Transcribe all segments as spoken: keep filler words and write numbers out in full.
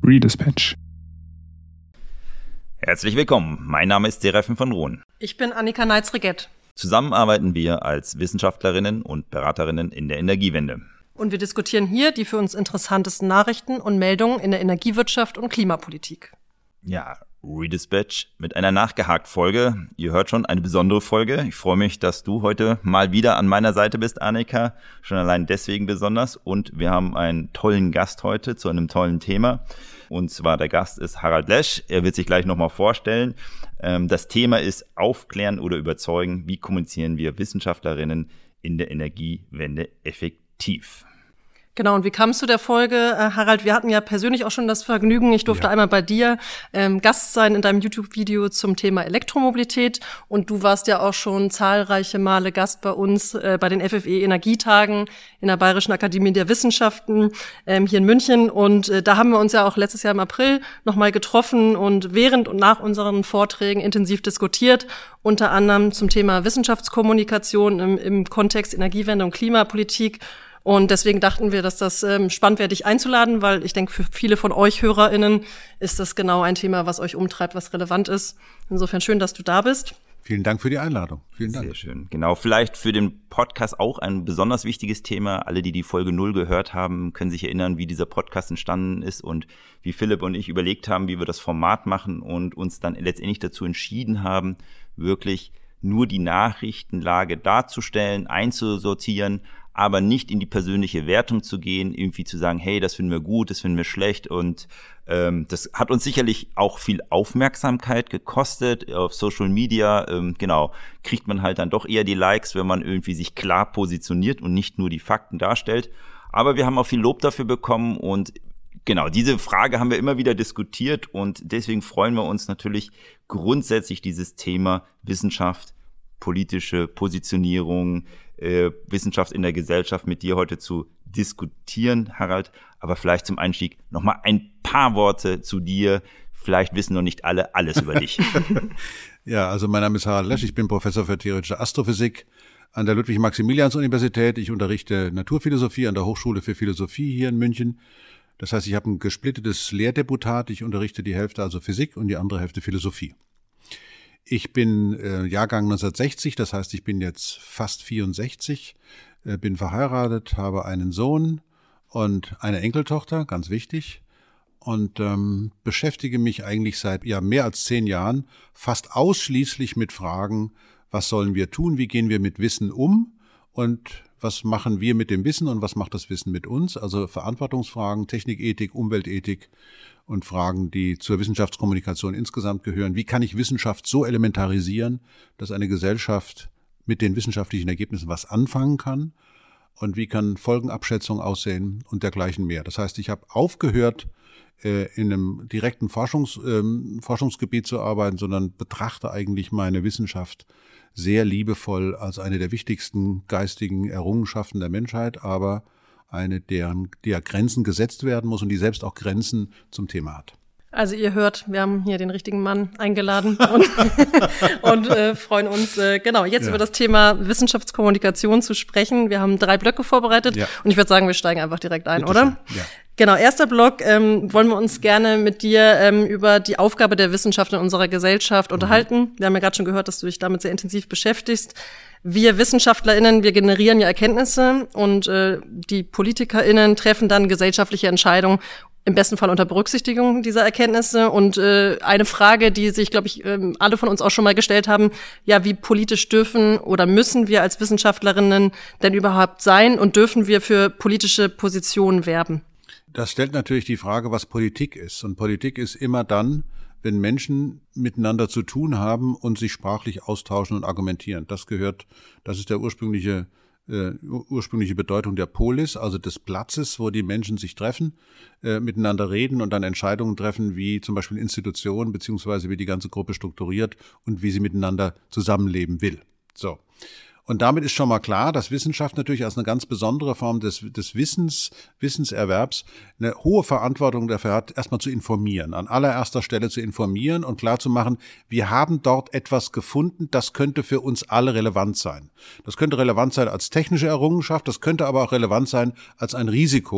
Redispatch. Herzlich willkommen, mein Name ist Seraphim von Rohn. Ich bin Annika Neitz-Regett. Zusammen arbeiten wir als Wissenschaftlerinnen und Beraterinnen in der Energiewende. Und wir diskutieren hier die für uns interessantesten Nachrichten und Meldungen in der Energiewirtschaft und Klimapolitik. Ja, Redispatch mit einer Nachgehakt-Folge. Ihr hört schon, eine besondere Folge. Ich freue mich, dass du heute mal wieder an meiner Seite bist, Annika. Schon allein deswegen besonders. Und wir haben einen tollen Gast heute zu einem tollen Thema. Und zwar der Gast ist Harald Lesch. Er wird sich gleich nochmal vorstellen. Das Thema ist Aufklären oder Überzeugen. Wie kommunizieren wir Wissenschaftlerinnen in der Energiewende effektiv? Genau, und wie kam es zu der Folge, äh, Harald? Wir hatten ja persönlich auch schon das Vergnügen, ich durfte ja. einmal bei dir ähm, Gast sein in deinem YouTube-Video zum Thema Elektromobilität, und du warst ja auch schon zahlreiche Male Gast bei uns äh, bei den F F E-Energietagen in der Bayerischen Akademie der Wissenschaften ähm, hier in München, und äh, da haben wir uns ja auch letztes Jahr im April nochmal getroffen und während und nach unseren Vorträgen intensiv diskutiert, unter anderem zum Thema Wissenschaftskommunikation im, im Kontext Energiewende und Klimapolitik. Und deswegen dachten wir, dass das ähm, spannend wäre, dich einzuladen, weil ich denke, für viele von euch HörerInnen ist das genau ein Thema, was euch umtreibt, was relevant ist. Insofern schön, dass du da bist. Vielen Dank für die Einladung. Vielen Dank. Sehr schön. Genau, vielleicht für den Podcast auch ein besonders wichtiges Thema. Alle, die die Folge null gehört haben, können sich erinnern, wie dieser Podcast entstanden ist und wie Philipp und ich überlegt haben, wie wir das Format machen und uns dann letztendlich dazu entschieden haben, wirklich nur die Nachrichtenlage darzustellen, einzusortieren, aber nicht in die persönliche Wertung zu gehen, irgendwie zu sagen, hey, das finden wir gut, das finden wir schlecht, und ähm, das hat uns sicherlich auch viel Aufmerksamkeit gekostet auf Social Media. Ähm, genau, kriegt man halt dann doch eher die Likes, wenn man irgendwie sich klar positioniert und nicht nur die Fakten darstellt. Aber wir haben auch viel Lob dafür bekommen, und genau, diese Frage haben wir immer wieder diskutiert, und deswegen freuen wir uns natürlich grundsätzlich, dieses Thema Wissenschaft, politische Positionierung, äh, Wissenschaft in der Gesellschaft mit dir heute zu diskutieren, Harald. Aber vielleicht zum Einstieg nochmal ein paar Worte zu dir. Vielleicht wissen noch nicht alle alles über dich. Ja, also mein Name ist Harald Lesch. Ich bin Professor für theoretische Astrophysik an der Ludwig-Maximilians-Universität. Ich unterrichte Naturphilosophie an der Hochschule für Philosophie hier in München. Das heißt, ich habe ein gesplittetes Lehrdeputat. Ich unterrichte die Hälfte also Physik und die andere Hälfte Philosophie. Ich bin äh, Jahrgang neunzehnhundertsechzig, das heißt, ich bin jetzt fast vierundsechzig, äh, bin verheiratet, habe einen Sohn und eine Enkeltochter, ganz wichtig, und ähm, beschäftige mich eigentlich seit ja mehr als zehn Jahren fast ausschließlich mit Fragen, was sollen wir tun, wie gehen wir mit Wissen um und was machen wir mit dem Wissen und was macht das Wissen mit uns, also Verantwortungsfragen, Technikethik, Umweltethik und Fragen, die zur Wissenschaftskommunikation insgesamt gehören. Wie kann ich Wissenschaft so elementarisieren, dass eine Gesellschaft mit den wissenschaftlichen Ergebnissen was anfangen kann? Und wie kann Folgenabschätzung aussehen und dergleichen mehr? Das heißt, ich habe aufgehört, äh, in einem direkten Forschungs, ähm, Forschungsgebiet zu arbeiten, sondern betrachte eigentlich meine Wissenschaft sehr liebevoll als eine der wichtigsten geistigen Errungenschaften der Menschheit, aber eine, deren der Grenzen gesetzt werden muss und die selbst auch Grenzen zum Thema hat. Also ihr hört, wir haben hier den richtigen Mann eingeladen und, und äh, freuen uns, äh, genau, jetzt ja. über das Thema Wissenschaftskommunikation zu sprechen. Wir haben drei Blöcke vorbereitet, ja. und ich würde sagen, wir steigen einfach direkt ein, Bitte oder? Ja. Genau, erster Block, ähm, wollen wir uns gerne mit dir ähm, über die Aufgabe der Wissenschaft in unserer Gesellschaft unterhalten. Mhm. Wir haben ja gerade schon gehört, dass du dich damit sehr intensiv beschäftigst. Wir WissenschaftlerInnen, wir generieren ja Erkenntnisse, und äh, die PolitikerInnen treffen dann gesellschaftliche Entscheidungen, im besten Fall unter Berücksichtigung dieser Erkenntnisse. Und äh, eine Frage, die sich, glaube ich, äh, alle von uns auch schon mal gestellt haben, ja, wie politisch dürfen oder müssen wir als Wissenschaftlerinnen denn überhaupt sein, und dürfen wir für politische Positionen werben? Das stellt natürlich die Frage, was Politik ist. Und Politik ist immer dann, wenn Menschen miteinander zu tun haben und sich sprachlich austauschen und argumentieren. Das gehört, das ist der ursprüngliche, äh, ursprüngliche Bedeutung der Polis, also des Platzes, wo die Menschen sich treffen, äh, miteinander reden und dann Entscheidungen treffen, wie zum Beispiel Institutionen, beziehungsweise wie die ganze Gruppe strukturiert und wie sie miteinander zusammenleben will. So. Und damit ist schon mal klar, dass Wissenschaft natürlich als eine ganz besondere Form des, des Wissens, Wissenserwerbs eine hohe Verantwortung dafür hat, erstmal zu informieren, an allererster Stelle zu informieren und klarzumachen, wir haben dort etwas gefunden, das könnte für uns alle relevant sein. Das könnte relevant sein als technische Errungenschaft, das könnte aber auch relevant sein als ein Risiko,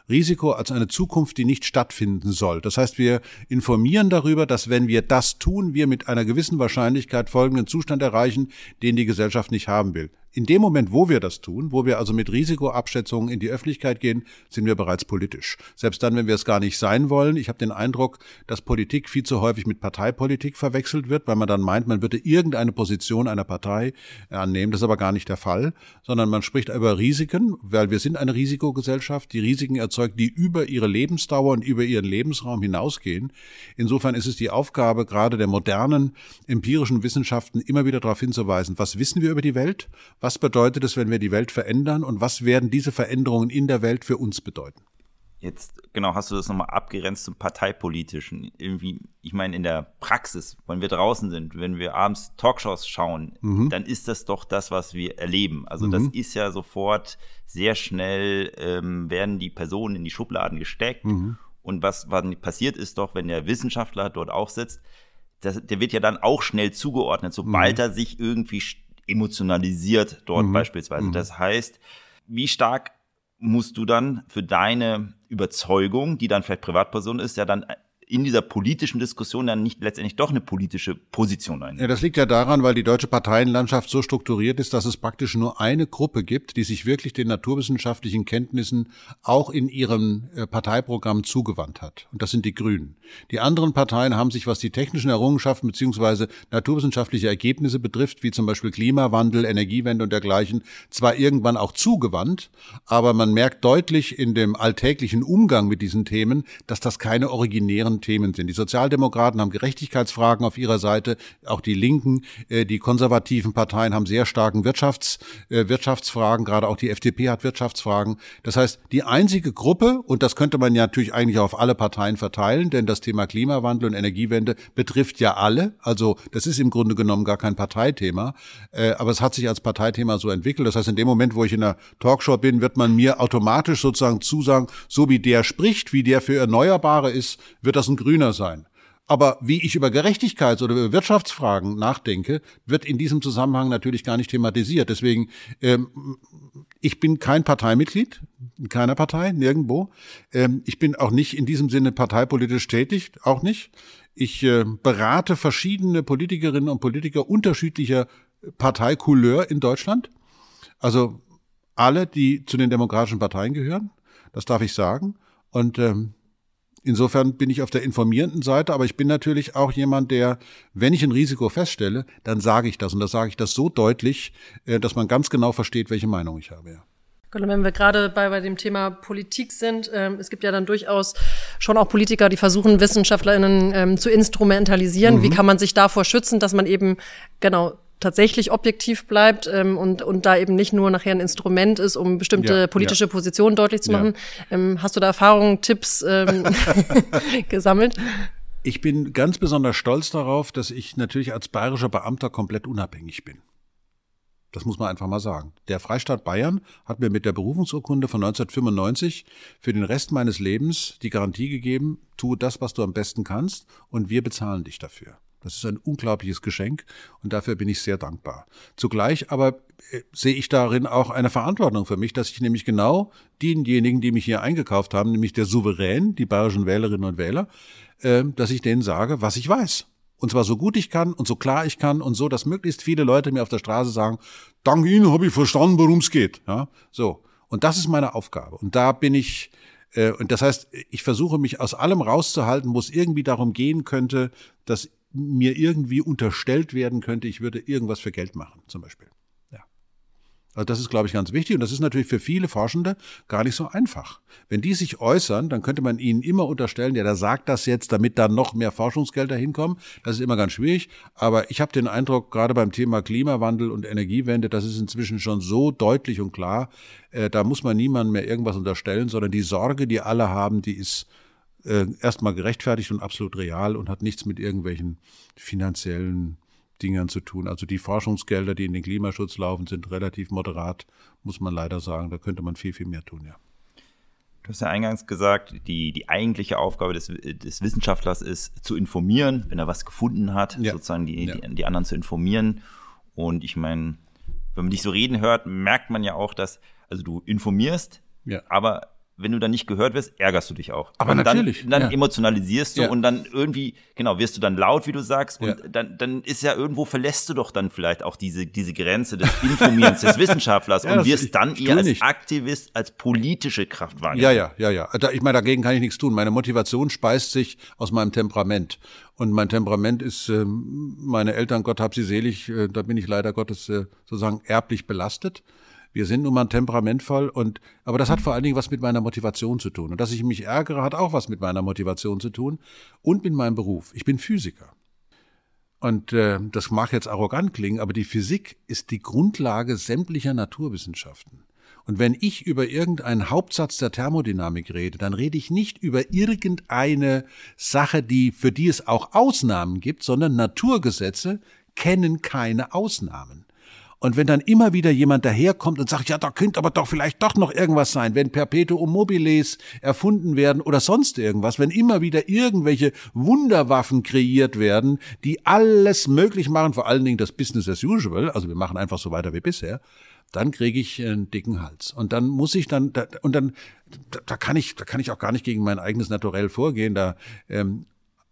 Risiko als eine Zukunft, die nicht stattfinden soll. Das heißt, wir informieren darüber, dass wenn wir das tun, wir mit einer gewissen Wahrscheinlichkeit folgenden Zustand erreichen, den die Gesellschaft nicht haben will. In dem Moment, wo wir das tun, wo wir also mit Risikoabschätzungen in die Öffentlichkeit gehen, sind wir bereits politisch. Selbst dann, wenn wir es gar nicht sein wollen. Ich habe den Eindruck, dass Politik viel zu häufig mit Parteipolitik verwechselt wird, weil man dann meint, man würde irgendeine Position einer Partei annehmen. Das ist aber gar nicht der Fall, sondern man spricht über Risiken, weil wir sind eine Risikogesellschaft, die Risiken erzeugt, die über ihre Lebensdauer und über ihren Lebensraum hinausgehen. Insofern ist es die Aufgabe gerade der modernen empirischen Wissenschaften, immer wieder darauf hinzuweisen, was wissen wir über die Welt, was bedeutet es, wenn wir die Welt verändern und was werden diese Veränderungen in der Welt für uns bedeuten? Jetzt, genau, hast du das nochmal abgegrenzt zum Parteipolitischen. Irgendwie, ich meine, in der Praxis, wenn wir draußen sind, wenn wir abends Talkshows schauen, mhm. dann ist das doch das, was wir erleben. Also mhm. das ist ja sofort sehr schnell, ähm, werden die Personen in die Schubladen gesteckt. Mhm. Und was, was passiert ist doch, wenn der Wissenschaftler dort auch sitzt, das, der wird ja dann auch schnell zugeordnet, sobald mhm. er sich irgendwie emotionalisiert dort mhm. beispielsweise. Das heißt, wie stark musst du dann für deine Überzeugung, die dann vielleicht Privatperson ist, ja dann in dieser politischen Diskussion dann nicht letztendlich doch eine politische Position einnehmen. Ja, das liegt ja daran, weil die deutsche Parteienlandschaft so strukturiert ist, dass es praktisch nur eine Gruppe gibt, die sich wirklich den naturwissenschaftlichen Kenntnissen auch in ihrem Parteiprogramm zugewandt hat. Und das sind die Grünen. Die anderen Parteien haben sich, was die technischen Errungenschaften bzw. naturwissenschaftliche Ergebnisse betrifft, wie zum Beispiel Klimawandel, Energiewende und dergleichen, zwar irgendwann auch zugewandt, aber man merkt deutlich in dem alltäglichen Umgang mit diesen Themen, dass das keine originären Themen sind. Die Sozialdemokraten haben Gerechtigkeitsfragen auf ihrer Seite, auch die Linken, äh, die konservativen Parteien haben sehr starken Wirtschafts, äh, Wirtschaftsfragen, gerade auch die F D P hat Wirtschaftsfragen. Das heißt, die einzige Gruppe, und das könnte man ja natürlich eigentlich auf alle Parteien verteilen, denn das Thema Klimawandel und Energiewende betrifft ja alle, also das ist im Grunde genommen gar kein Parteithema, äh, aber es hat sich als Parteithema so entwickelt. Das heißt, in dem Moment, wo ich in einer Talkshow bin, wird man mir automatisch sozusagen zusagen, so wie der spricht, wie der für Erneuerbare ist, wird das ein Grüner sein. Aber wie ich über Gerechtigkeits- oder über Wirtschaftsfragen nachdenke, wird in diesem Zusammenhang natürlich gar nicht thematisiert. Deswegen, ähm, ich bin kein Parteimitglied, in keiner Partei, nirgendwo. Ähm, ich bin auch nicht in diesem Sinne parteipolitisch tätig, auch nicht. Ich äh, berate verschiedene Politikerinnen und Politiker unterschiedlicher Parteikouleur in Deutschland. Also alle, die zu den demokratischen Parteien gehören, das darf ich sagen. Und ähm, insofern bin ich auf der informierenden Seite, aber ich bin natürlich auch jemand, der, wenn ich ein Risiko feststelle, dann sage ich das. Und da sage ich das so deutlich, dass man ganz genau versteht, welche Meinung ich habe. Ja. Wenn wir gerade bei, bei dem Thema Politik sind, ähm, es gibt ja dann durchaus schon auch Politiker, die versuchen, WissenschaftlerInnen ähm, zu instrumentalisieren. Mhm. Wie kann man sich davor schützen, dass man eben genau tatsächlich objektiv bleibt ähm, und und da eben nicht nur nachher ein Instrument ist, um bestimmte ja, politische ja. Positionen deutlich zu machen. Ja. Ähm, hast du da Erfahrungen, Tipps ähm, gesammelt? Ich bin ganz besonders stolz darauf, dass ich natürlich als bayerischer Beamter komplett unabhängig bin. Das muss man einfach mal sagen. Der Freistaat Bayern hat mir mit der Berufungsurkunde von neunzehnhundertfünfundneunzig für den Rest meines Lebens die Garantie gegeben, tue das, was du am besten kannst, und wir bezahlen dich dafür. Das ist ein unglaubliches Geschenk und dafür bin ich sehr dankbar. Zugleich aber äh, sehe ich darin auch eine Verantwortung für mich, dass ich nämlich genau denjenigen, die mich hier eingekauft haben, nämlich der Souverän, die bayerischen Wählerinnen und Wähler, äh, dass ich denen sage, was ich weiß. Und zwar so gut ich kann und so klar ich kann und so, dass möglichst viele Leute mir auf der Straße sagen, dank Ihnen habe ich verstanden, worum es geht. Ja, so. Und das ist meine Aufgabe. Und da bin ich, äh, und das heißt, ich versuche mich aus allem rauszuhalten, wo es irgendwie darum gehen könnte, dass mir irgendwie unterstellt werden könnte, ich würde irgendwas für Geld machen, zum Beispiel. Ja. Also das ist, glaube ich, ganz wichtig und das ist natürlich für viele Forschende gar nicht so einfach. Wenn die sich äußern, dann könnte man ihnen immer unterstellen, ja, der sagt das jetzt, damit da noch mehr Forschungsgelder hinkommen. Das ist immer ganz schwierig, aber ich habe den Eindruck, gerade beim Thema Klimawandel und Energiewende, das ist inzwischen schon so deutlich und klar, äh, da muss man niemandem mehr irgendwas unterstellen, sondern die Sorge, die alle haben, die ist Äh, erstmal gerechtfertigt und absolut real und hat nichts mit irgendwelchen finanziellen Dingern zu tun. Also die Forschungsgelder, die in den Klimaschutz laufen, sind relativ moderat, muss man leider sagen. Da könnte man viel, viel mehr tun, ja. Du hast ja eingangs gesagt, die, die eigentliche Aufgabe des, des Wissenschaftlers ist, zu informieren, wenn er was gefunden hat, ja. sozusagen die, ja. die, die anderen zu informieren. Und ich meine, wenn man dich so reden hört, merkt man ja auch, dass, also du informierst, ja. aber wenn du dann nicht gehört wirst, ärgerst du dich auch. Aber und natürlich. Dann, dann ja. emotionalisierst du ja. und dann irgendwie, genau, wirst du dann laut, wie du sagst. Und ja. dann, dann ist ja irgendwo, verlässt du doch dann vielleicht auch diese, diese Grenze des Informierens des Wissenschaftlers ja, und wirst dann eher als nicht. Aktivist, als politische Kraft wahrnehmen. Ja, ja, ja, ja. Da, ich meine, dagegen kann ich nichts tun. Meine Motivation speist sich aus meinem Temperament. Und mein Temperament ist, äh, meine Eltern, Gott hab sie selig, äh, da bin ich leider Gottes äh, sozusagen erblich belastet. Wir sind nun mal temperamentvoll und, aber das hat vor allen Dingen was mit meiner Motivation zu tun. Und dass ich mich ärgere, hat auch was mit meiner Motivation zu tun und mit meinem Beruf. Ich bin Physiker. Und äh, das mag jetzt arrogant klingen, aber die Physik ist die Grundlage sämtlicher Naturwissenschaften. Und wenn ich über irgendeinen Hauptsatz der Thermodynamik rede, dann rede ich nicht über irgendeine Sache, die, für die es auch Ausnahmen gibt, sondern Naturgesetze kennen keine Ausnahmen. Und wenn dann immer wieder jemand daherkommt und sagt, ja, da könnte aber doch vielleicht doch noch irgendwas sein, wenn Perpetuum mobiles erfunden werden oder sonst irgendwas, wenn immer wieder irgendwelche Wunderwaffen kreiert werden, die alles möglich machen, vor allen Dingen das Business as usual, also wir machen einfach so weiter wie bisher, dann kriege ich einen dicken Hals. Und dann muss ich dann, da, und dann, da, da kann ich, da kann ich auch gar nicht gegen mein eigenes Naturell vorgehen, da, ähm,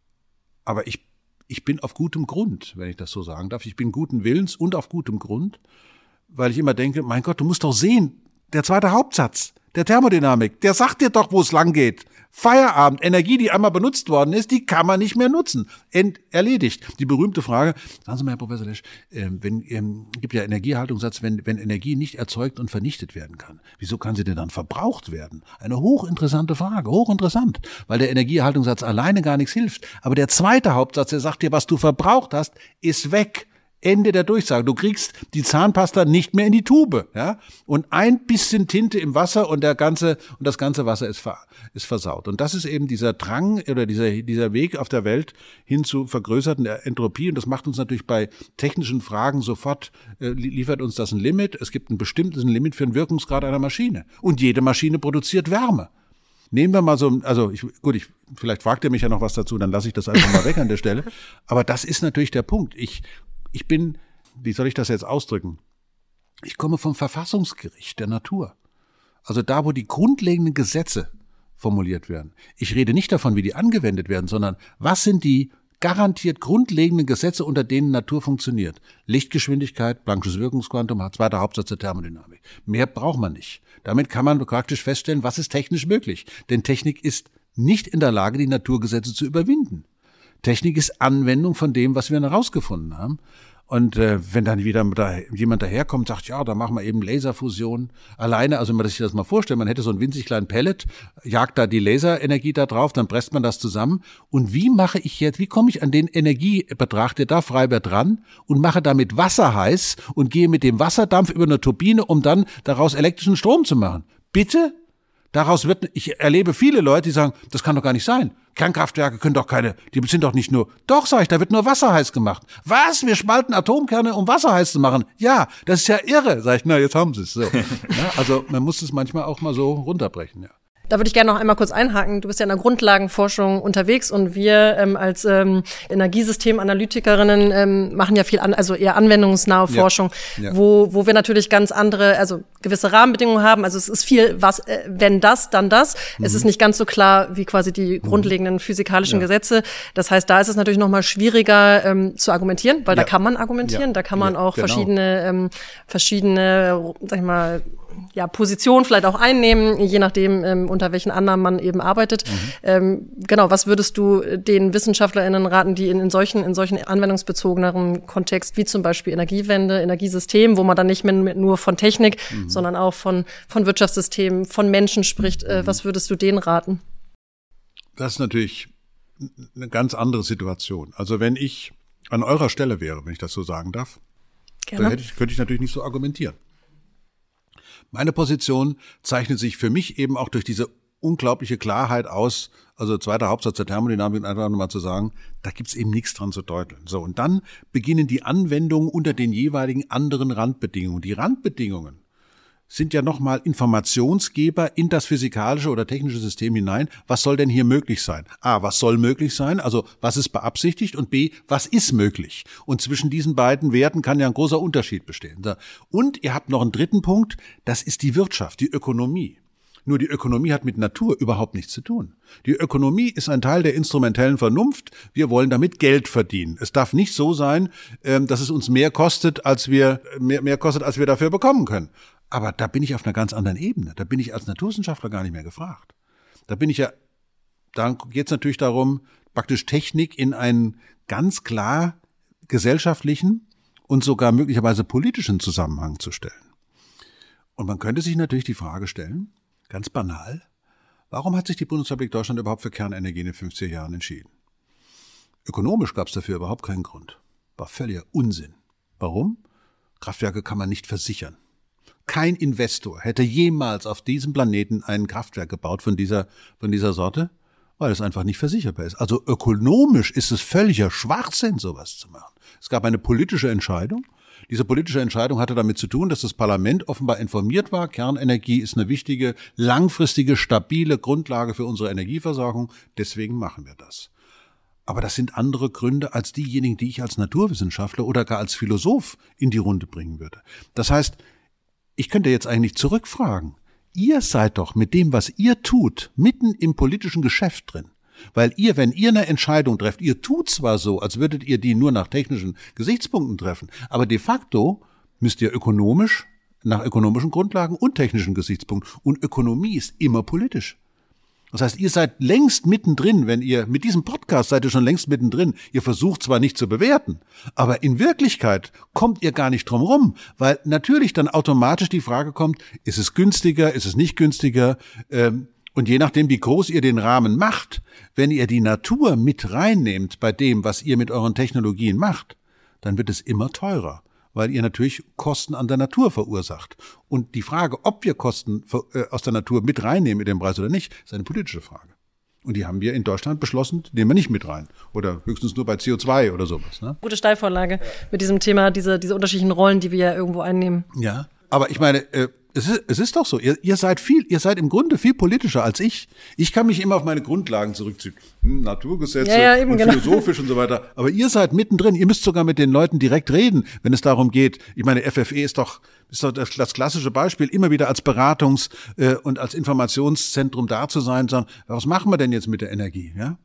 aber ich Ich bin auf gutem Grund, wenn ich das so sagen darf. Ich bin guten Willens und auf gutem Grund, weil ich immer denke, mein Gott, du musst doch sehen, der zweite Hauptsatz der Thermodynamik, der sagt dir doch, wo es lang geht. Feierabend, Energie, die einmal benutzt worden ist, die kann man nicht mehr nutzen. Ent- erledigt. Die berühmte Frage, sagen Sie mal, Herr Professor Lesch, äh, wenn, ähm, gibt ja Energieerhaltungssatz, wenn, wenn Energie nicht erzeugt und vernichtet werden kann, wieso kann sie denn dann verbraucht werden? Eine hochinteressante Frage, hochinteressant, weil der Energieerhaltungssatz alleine gar nichts hilft. Aber der zweite Hauptsatz, der sagt dir, was du verbraucht hast, ist weg. Ende der Durchsage. Du kriegst die Zahnpasta nicht mehr in die Tube, ja? Und ein bisschen Tinte im Wasser und der ganze und das ganze Wasser ist ver, ist versaut. Und das ist eben dieser Drang oder dieser dieser Weg auf der Welt hin zu vergrößerten Entropie. Und das macht uns natürlich bei technischen Fragen sofort äh, liefert uns das ein Limit. Es gibt ein bestimmtes Limit für den Wirkungsgrad einer Maschine. Und jede Maschine produziert Wärme. Nehmen wir mal so, also ich, gut, ich, vielleicht fragt ihr mich ja noch was dazu, dann lasse ich das einfach mal weg an der Stelle. Aber das ist natürlich der Punkt. Ich Ich bin, wie soll ich das jetzt ausdrücken? Ich komme vom Verfassungsgericht der Natur. Also da, wo die grundlegenden Gesetze formuliert werden. Ich rede nicht davon, wie die angewendet werden, sondern was sind die garantiert grundlegenden Gesetze, unter denen Natur funktioniert. Lichtgeschwindigkeit, Planck'sches Wirkungsquantum, zweiter Hauptsatz der Thermodynamik. Mehr braucht man nicht. Damit kann man praktisch feststellen, was ist technisch möglich. Denn Technik ist nicht in der Lage, die Naturgesetze zu überwinden. Technik ist Anwendung von dem, was wir herausgefunden haben. Und äh, wenn dann wieder da, jemand daherkommt und sagt, ja, da machen wir eben Laserfusion alleine, also wenn man sich das mal vorstellt, man hätte so einen winzig kleinen Pellet, jagt da die Laserenergie da drauf, dann presst man das zusammen. Und wie mache ich jetzt, wie komme ich an den Energiebetrag, der da frei wird, dran und mache damit Wasser heiß und gehe mit dem Wasserdampf über eine Turbine, um dann daraus elektrischen Strom zu machen? Bitte? Daraus wird, ich erlebe viele Leute, die sagen, das kann doch gar nicht sein. Kernkraftwerke können doch keine, die sind doch nicht nur, doch, sag ich, da wird nur Wasser heiß gemacht. Was? Wir spalten Atomkerne, um Wasser heiß zu machen? Ja, das ist ja irre. Sag ich, na, jetzt haben sie es. So. Ja, also man muss es manchmal auch mal so runterbrechen, ja. Da würde ich gerne noch einmal kurz einhaken. Du bist ja in der Grundlagenforschung unterwegs und wir ähm, als ähm, Energiesystemanalytikerinnen ähm, machen ja viel an, also eher anwendungsnahe Forschung, ja, ja. wo wo wir natürlich ganz andere, also gewisse Rahmenbedingungen haben. Also es ist viel, was äh, wenn das, dann das. Mhm. Es ist nicht ganz so klar wie quasi die grundlegenden physikalischen ja. Gesetze. Das heißt, da ist es natürlich noch mal schwieriger ähm, zu argumentieren, weil ja. da kann man argumentieren, ja. da kann man ja, auch genau. verschiedene ähm, verschiedene, sag ich mal, ja, Position vielleicht auch einnehmen, je nachdem, ähm, unter welchen Annahmen man eben arbeitet. Mhm. Ähm, genau, was würdest du den WissenschaftlerInnen raten, die in, in solchen, in solchen anwendungsbezogeneren Kontext, wie zum Beispiel Energiewende, Energiesystem, wo man dann nicht mehr nur von Technik, mhm. sondern auch von, von Wirtschaftssystemen, von Menschen spricht, äh, mhm. was würdest du denen raten? Das ist natürlich eine ganz andere Situation. Also wenn ich an eurer Stelle wäre, wenn ich das so sagen darf, Gerne. dann hätte ich, könnte ich natürlich nicht so argumentieren. Meine Position zeichnet sich für mich eben auch durch diese unglaubliche Klarheit aus, also zweiter Hauptsatz der Thermodynamik, einfach nochmal zu sagen, da gibt's eben nichts dran zu deuteln. So, und dann beginnen die Anwendungen unter den jeweiligen anderen Randbedingungen. Die Randbedingungen sind ja nochmal Informationsgeber in das physikalische oder technische System hinein. Was soll denn hier möglich sein? A, was soll möglich sein? Also was ist beabsichtigt? Und B, was ist möglich? Und zwischen diesen beiden Werten kann ja ein großer Unterschied bestehen. Und ihr habt noch einen dritten Punkt, das ist die Wirtschaft, die Ökonomie. Nur die Ökonomie hat mit Natur überhaupt nichts zu tun. Die Ökonomie ist ein Teil der instrumentellen Vernunft. Wir wollen damit Geld verdienen. Es darf nicht so sein, dass es uns mehr kostet, als wir, mehr, mehr kostet, als wir dafür bekommen können. Aber da bin ich auf einer ganz anderen Ebene. Da bin ich als Naturwissenschaftler gar nicht mehr gefragt. Da bin ich ja, da geht es natürlich darum, praktisch Technik in einen ganz klar gesellschaftlichen und sogar möglicherweise politischen Zusammenhang zu stellen. Und man könnte sich natürlich die Frage stellen, ganz banal, warum hat sich die Bundesrepublik Deutschland überhaupt für Kernenergie in den fünfziger Jahren entschieden? Ökonomisch gab es dafür überhaupt keinen Grund. War völliger Unsinn. Warum? Kraftwerke kann man nicht versichern. Kein Investor hätte jemals auf diesem Planeten ein Kraftwerk gebaut von dieser, von dieser Sorte, weil es einfach nicht versicherbar ist. Also ökonomisch ist es völliger Schwachsinn, sowas zu machen. Es gab eine politische Entscheidung. Diese politische Entscheidung hatte damit zu tun, dass das Parlament offenbar informiert war. Kernenergie ist eine wichtige, langfristige, stabile Grundlage für unsere Energieversorgung. Deswegen machen wir das. Aber das sind andere Gründe als diejenigen, die ich als Naturwissenschaftler oder gar als Philosoph in die Runde bringen würde. Das heißt, ich könnte jetzt eigentlich zurückfragen. Ihr seid doch mit dem, was ihr tut, mitten im politischen Geschäft drin. Weil ihr, wenn ihr eine Entscheidung trefft, ihr tut zwar so, als würdet ihr die nur nach technischen Gesichtspunkten treffen, aber de facto müsst ihr ökonomisch, nach ökonomischen Grundlagen und technischen Gesichtspunkten. Und Ökonomie ist immer politisch. Das heißt, ihr seid längst mittendrin, wenn ihr, mit diesem Podcast seid ihr schon längst mittendrin. Ihr versucht zwar nicht zu bewerten, aber in Wirklichkeit kommt ihr gar nicht drum rum, weil natürlich dann automatisch die Frage kommt, ist es günstiger, ist es nicht günstiger, ähm, und je nachdem, wie groß ihr den Rahmen macht, wenn ihr die Natur mit reinnehmt bei dem, was ihr mit euren Technologien macht, dann wird es immer teurer, weil ihr natürlich Kosten an der Natur verursacht. Und die Frage, ob wir Kosten aus der Natur mit reinnehmen in den Preis oder nicht, ist eine politische Frage. Und die haben wir in Deutschland beschlossen, nehmen wir nicht mit rein. Oder höchstens nur bei C O zwei oder sowas. Ne? Gute Steilvorlage mit diesem Thema, diese, diese unterschiedlichen Rollen, die wir ja irgendwo einnehmen. Ja, aber ich meine, äh, Es ist, es ist doch so. Ihr, ihr seid viel, ihr seid im Grunde viel politischer als ich. Ich kann mich immer auf meine Grundlagen zurückziehen. Hm, Naturgesetze ja, ja, eben, und genau. philosophisch und so weiter. Aber ihr seid mittendrin. Ihr müsst sogar mit den Leuten direkt reden, wenn es darum geht. Ich meine, F F E ist doch, ist doch das, das klassische Beispiel, immer wieder als Beratungs- äh, und als Informationszentrum da zu sein, sondern was machen wir denn jetzt mit der Energie, ja?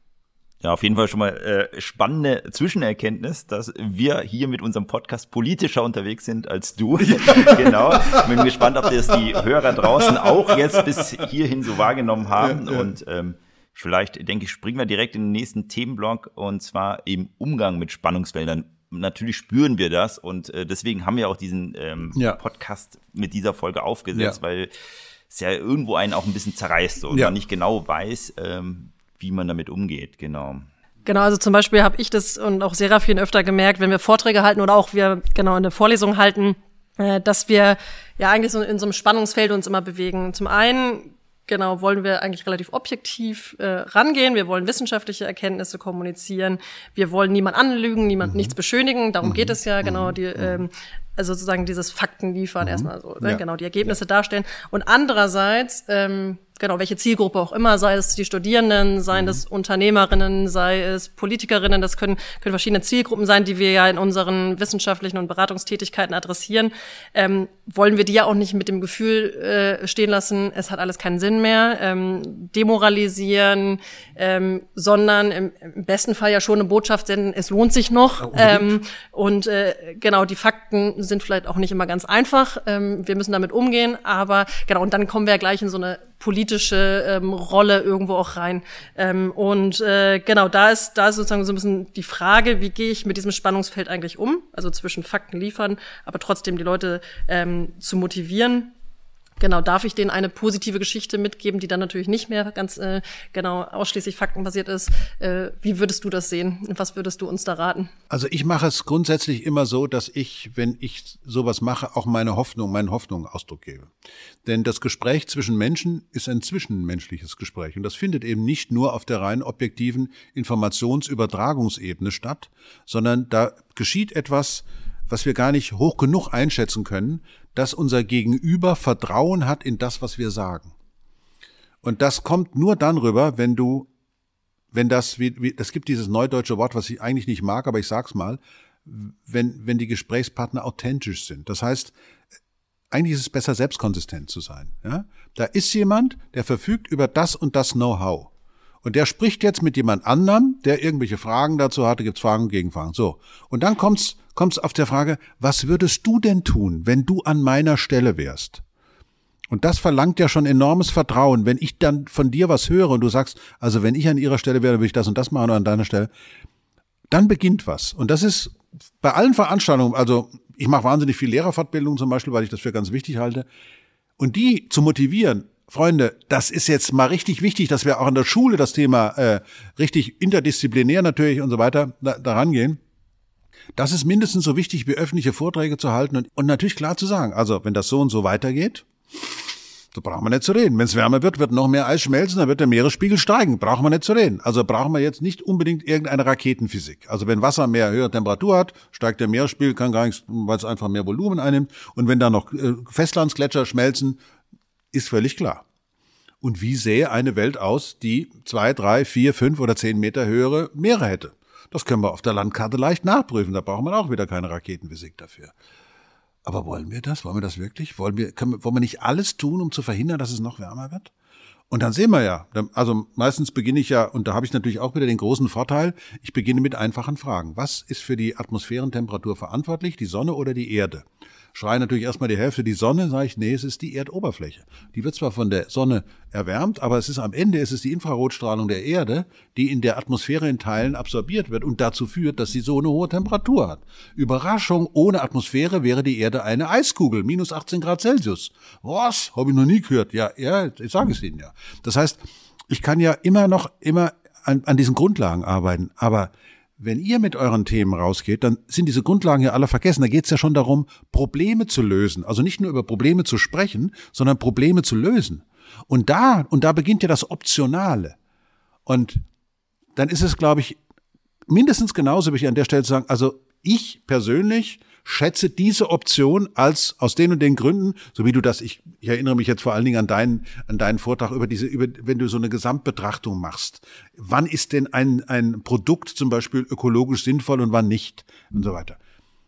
Ja, auf jeden Fall schon mal äh, spannende Zwischenerkenntnis, dass wir hier mit unserem Podcast politischer unterwegs sind als du. Genau. Bin gespannt, ob das die Hörer draußen auch jetzt bis hierhin so wahrgenommen haben. Ja, ja. Und ähm, vielleicht, denke ich, springen wir direkt in den nächsten Themenblock, und zwar im Umgang mit Spannungsfeldern. Natürlich spüren wir das, und äh, deswegen haben wir auch diesen ähm, ja. Podcast mit dieser Folge aufgesetzt, ja. weil es ja irgendwo einen auch ein bisschen zerreißt so, und ja. man nicht genau weiß, ähm, wie man damit umgeht, genau. Genau, also zum Beispiel habe ich das und auch Serafin öfter gemerkt, wenn wir Vorträge halten oder auch wir genau eine Vorlesung halten, äh, dass wir ja eigentlich so in so einem Spannungsfeld uns immer bewegen. Zum einen, genau, wollen wir eigentlich relativ objektiv äh, rangehen. Wir wollen wissenschaftliche Erkenntnisse kommunizieren. Wir wollen niemand anlügen, niemand mhm. nichts beschönigen. Darum mhm. geht es ja, genau, die, ähm, also sozusagen dieses Fakten liefern, mhm. erstmal so, ne? Ja. Genau, die Ergebnisse ja. darstellen. Und andererseits, ähm, genau, welche Zielgruppe auch immer, sei es die Studierenden, seien mhm. es Unternehmerinnen, sei es Politikerinnen, das können, können verschiedene Zielgruppen sein, die wir ja in unseren wissenschaftlichen und Beratungstätigkeiten adressieren, ähm, wollen wir die ja auch nicht mit dem Gefühl äh, stehen lassen, es hat alles keinen Sinn mehr, ähm, demoralisieren, ähm, sondern im, im besten Fall ja schon eine Botschaft senden, es lohnt sich noch. Ja, ähm, und äh, genau, die Fakten sind vielleicht auch nicht immer ganz einfach, ähm, wir müssen damit umgehen, aber genau, und dann kommen wir ja gleich in so eine politische ähm, Rolle irgendwo auch rein. Ähm, und äh, genau, da ist da ist sozusagen so ein bisschen die Frage, wie gehe ich mit diesem Spannungsfeld eigentlich um? Also zwischen Fakten liefern, aber trotzdem die Leute ähm, zu motivieren. Genau, darf ich denen eine positive Geschichte mitgeben, die dann natürlich nicht mehr ganz äh, genau ausschließlich faktenbasiert ist. Äh, wie würdest du das sehen? Was würdest du uns da raten? Also ich mache es grundsätzlich immer so, dass ich, wenn ich sowas mache, auch meine Hoffnung, meinen Hoffnungen Ausdruck gebe. Denn das Gespräch zwischen Menschen ist ein zwischenmenschliches Gespräch. Und das findet eben nicht nur auf der rein objektiven Informationsübertragungsebene statt, sondern da geschieht etwas, was wir gar nicht hoch genug einschätzen können, dass unser Gegenüber Vertrauen hat in das, was wir sagen. Und das kommt nur dann rüber, wenn du, wenn das, wie, wie, es gibt dieses neudeutsche Wort, was ich eigentlich nicht mag, aber ich sag's mal, wenn, wenn die Gesprächspartner authentisch sind. Das heißt, eigentlich ist es besser, selbstkonsistent zu sein. Ja? Da ist jemand, der verfügt über das und das Know-how. Und der spricht jetzt mit jemand anderem, der irgendwelche Fragen dazu hatte, gibt's Fragen und Gegenfragen. So. Und dann kommt's, kommt's auf der Frage, was würdest du denn tun, wenn du an meiner Stelle wärst? Und das verlangt ja schon enormes Vertrauen. Wenn ich dann von dir was höre und du sagst, also wenn ich an ihrer Stelle wäre, würde ich das und das machen oder an deiner Stelle, dann beginnt was. Und das ist bei allen Veranstaltungen, also ich mache wahnsinnig viel Lehrerfortbildung zum Beispiel, weil ich das für ganz wichtig halte. Und die zu motivieren, Freunde, das ist jetzt mal richtig wichtig, dass wir auch in der Schule das Thema äh, richtig interdisziplinär natürlich und so weiter da, daran gehen. Das ist mindestens so wichtig, wie öffentliche Vorträge zu halten und, und natürlich klar zu sagen, also wenn das so und so weitergeht, so brauchen wir nicht zu reden. Wenn es wärmer wird, wird noch mehr Eis schmelzen, dann wird der Meeresspiegel steigen. Brauchen wir nicht zu reden. Also brauchen wir jetzt nicht unbedingt irgendeine Raketenphysik. Also wenn Wasser mehr höhere Temperatur hat, steigt der Meeresspiegel, kann gar nichts, weil es einfach mehr Volumen einnimmt. Und wenn da noch äh, Festlandsgletscher schmelzen, ist völlig klar. Und wie sähe eine Welt aus, die zwei, drei, vier, fünf oder zehn Meter höhere Meere hätte? Das können wir auf der Landkarte leicht nachprüfen. Da braucht man auch wieder keine Raketenphysik dafür. Aber wollen wir das? Wollen wir das wirklich? Wollen wir, können wir, wollen wir nicht alles tun, um zu verhindern, dass es noch wärmer wird? Und dann sehen wir ja, also meistens beginne ich ja, und da habe ich natürlich auch wieder den großen Vorteil, ich beginne mit einfachen Fragen. Was ist für die Atmosphärentemperatur verantwortlich, die Sonne oder die Erde? Schreie natürlich erstmal die Hälfte die Sonne, sage ich, nee, es ist die Erdoberfläche. Die wird zwar von der Sonne erwärmt, aber es ist am Ende ist es die Infrarotstrahlung der Erde, die in der Atmosphäre in Teilen absorbiert wird und dazu führt, dass sie so eine hohe Temperatur hat. Überraschung, ohne Atmosphäre wäre die Erde eine Eiskugel, minus achtzehn Grad Celsius. Was? Habe ich noch nie gehört. Ja, ja, ich sage es Ihnen ja. Das heißt, ich kann ja immer noch, immer an, an diesen Grundlagen arbeiten, aber wenn ihr mit euren Themen rausgeht, dann sind diese Grundlagen ja alle vergessen. Da geht es ja schon darum, Probleme zu lösen. Also nicht nur über Probleme zu sprechen, sondern Probleme zu lösen. Und da, und da beginnt ja das Optionale. Und dann ist es, glaube ich, mindestens genauso wichtig an der Stelle zu sagen, also ich persönlich schätze diese Option als aus den und den Gründen, so wie du das, ich, ich erinnere mich jetzt vor allen Dingen an deinen, an deinen Vortrag über diese, über, wenn du so eine Gesamtbetrachtung machst. Wann ist denn ein, ein Produkt zum Beispiel ökologisch sinnvoll und wann nicht? Und so weiter.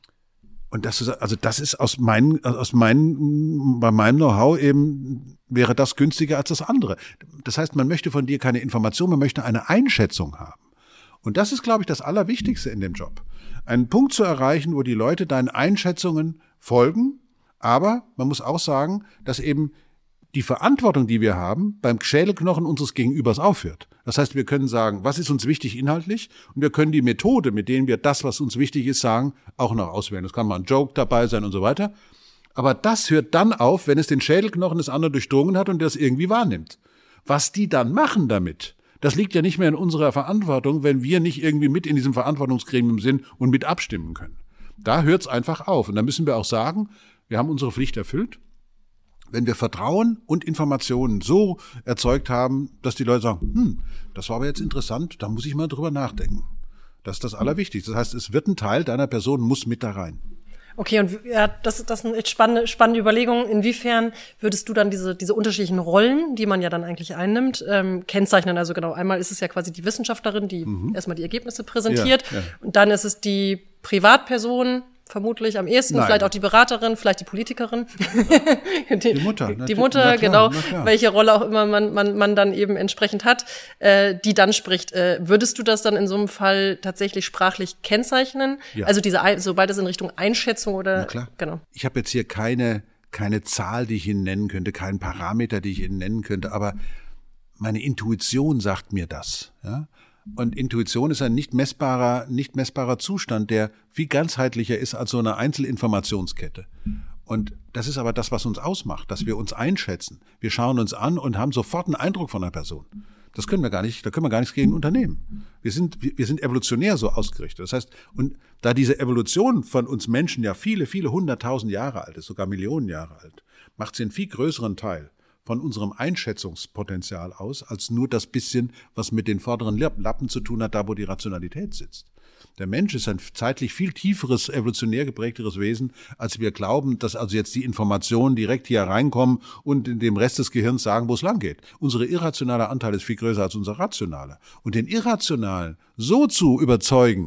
Und das ist, also das ist aus meinen, aus meinen, bei meinem Know-how eben, wäre das günstiger als das andere. Das heißt, man möchte von dir keine Information, man möchte eine Einschätzung haben. Und das ist, glaube ich, das Allerwichtigste in dem Job. Einen Punkt zu erreichen, wo die Leute deinen Einschätzungen folgen, aber man muss auch sagen, dass eben die Verantwortung, die wir haben, beim Schädelknochen unseres Gegenübers aufhört. Das heißt, wir können sagen, was ist uns wichtig inhaltlich, und wir können die Methode, mit denen wir das, was uns wichtig ist, sagen, auch noch auswählen. Es kann mal ein Joke dabei sein und so weiter. Aber das hört dann auf, wenn es den Schädelknochen des anderen durchdrungen hat und der es irgendwie wahrnimmt. Was die dann machen damit, das liegt ja nicht mehr in unserer Verantwortung, wenn wir nicht irgendwie mit in diesem Verantwortungsgremium sind und mit abstimmen können. Da hört es einfach auf. Und da müssen wir auch sagen, wir haben unsere Pflicht erfüllt. Wenn wir Vertrauen und Informationen so erzeugt haben, dass die Leute sagen, hm, das war aber jetzt interessant, da muss ich mal drüber nachdenken. Das ist das Allerwichtigste. Das heißt, es wird ein Teil deiner Person, muss mit da rein. Okay, und ja, das, das sind echt spannende, spannende Überlegungen. Inwiefern würdest du dann diese, diese unterschiedlichen Rollen, die man ja dann eigentlich einnimmt, ähm, kennzeichnen? Also genau, einmal ist es ja quasi die Wissenschaftlerin, die mhm. erstmal die Ergebnisse präsentiert. Ja, ja. Und dann ist es die Privatperson, vermutlich am ehesten, Nein. vielleicht auch die Beraterin, vielleicht die Politikerin. die, die Mutter. Die Mutter, klar, genau. Welche Rolle auch immer man, man, man dann eben entsprechend hat, äh, die dann spricht. Äh, würdest du das dann in so einem Fall tatsächlich sprachlich kennzeichnen? Ja. Also diese, sobald es in Richtung Einschätzung oder? Na klar. Genau. Ich habe jetzt hier keine, keine Zahl, die ich Ihnen nennen könnte, keinen Parameter, die ich Ihnen nennen könnte, aber meine Intuition sagt mir das, ja. Und Intuition ist ein nicht messbarer, nicht messbarer Zustand, der viel ganzheitlicher ist als so eine Einzelinformationskette. Und das ist aber das, was uns ausmacht, dass wir uns einschätzen. Wir schauen uns an und haben sofort einen Eindruck von einer Person. Das können wir gar nicht, da können wir gar nichts gegen unternehmen. Wir sind, wir sind evolutionär so ausgerichtet. Das heißt, und da diese Evolution von uns Menschen ja viele, viele hunderttausend Jahre alt ist, sogar Millionen Jahre alt, macht sie einen viel größeren Teil von unserem Einschätzungspotenzial aus, als nur das bisschen, was mit den vorderen Lappen zu tun hat, da wo die Rationalität sitzt. Der Mensch ist ein zeitlich viel tieferes, evolutionär geprägteres Wesen, als wir glauben, dass also jetzt die Informationen direkt hier reinkommen und in dem Rest des Gehirns sagen, wo es lang geht. Unser irrationaler Anteil ist viel größer als unser rationaler. Und den Irrationalen so zu überzeugen,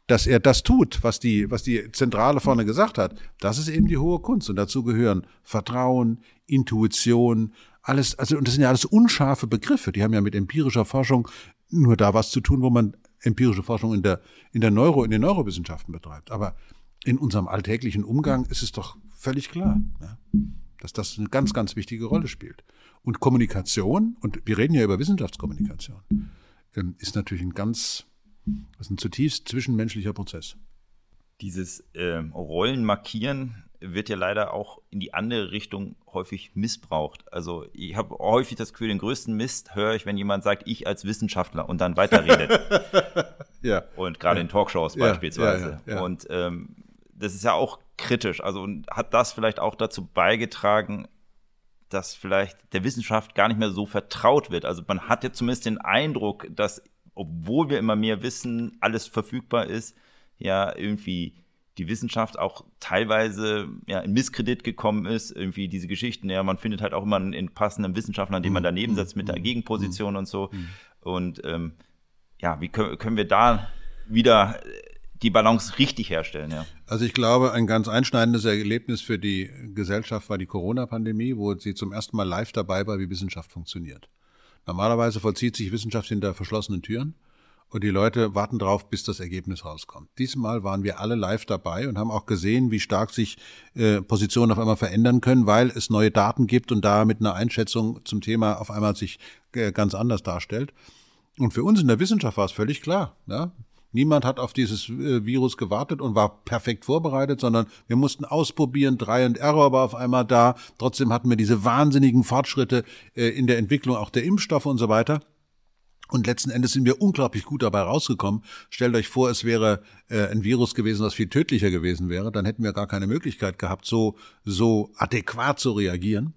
dass er das tut, was die, was die Zentrale vorne gesagt hat, das ist eben die hohe Kunst. Und dazu gehören Vertrauen, Intuition, alles, also, und das sind ja alles unscharfe Begriffe. Die haben ja mit empirischer Forschung nur da was zu tun, wo man empirische Forschung in der, in der Neuro, in den Neurowissenschaften betreibt. Aber in unserem alltäglichen Umgang ist es doch völlig klar, ja, dass das eine ganz, ganz wichtige Rolle spielt. Und Kommunikation, und wir reden ja über Wissenschaftskommunikation, ist natürlich ein ganz, das ist ein zutiefst zwischenmenschlicher Prozess. Dieses äh, Rollen markieren wird ja leider auch in die andere Richtung häufig missbraucht. Also ich habe häufig das Gefühl, den größten Mist höre ich, wenn jemand sagt, ich als Wissenschaftler und dann weiterredet. Ja. Und gerade ja. in Talkshows ja. beispielsweise. Ja, ja, ja. Und ähm, das ist ja auch kritisch. Also und hat das vielleicht auch dazu beigetragen, dass vielleicht der Wissenschaft gar nicht mehr so vertraut wird. Also man hat ja zumindest den Eindruck, dass, obwohl wir immer mehr wissen, alles verfügbar ist, ja irgendwie die Wissenschaft auch teilweise ja, in Misskredit gekommen ist. Irgendwie diese Geschichten, ja, man findet halt auch immer einen passenden Wissenschaftler, den man daneben setzt mit der Gegenposition und so. Und ähm, ja, wie können, können wir da wieder die Balance richtig herstellen, ja? Also ich glaube, ein ganz einschneidendes Erlebnis für die Gesellschaft war die Corona-Pandemie, wo sie zum ersten Mal live dabei war, wie Wissenschaft funktioniert. Normalerweise vollzieht sich Wissenschaft hinter verschlossenen Türen und die Leute warten drauf, bis das Ergebnis rauskommt. Diesmal waren wir alle live dabei und haben auch gesehen, wie stark sich äh, Positionen auf einmal verändern können, weil es neue Daten gibt und da mit einer Einschätzung zum Thema auf einmal sich äh, ganz anders darstellt. Und für uns in der Wissenschaft war es völlig klar, ja. Niemand hat auf dieses äh, Virus gewartet und war perfekt vorbereitet, sondern wir mussten ausprobieren, Try and Error war auf einmal da. Trotzdem hatten wir diese wahnsinnigen Fortschritte äh, in der Entwicklung auch der Impfstoffe und so weiter. Und letzten Endes sind wir unglaublich gut dabei rausgekommen. Stellt euch vor, es wäre äh, ein Virus gewesen, das viel tödlicher gewesen wäre. Dann hätten wir gar keine Möglichkeit gehabt, so, so adäquat zu reagieren.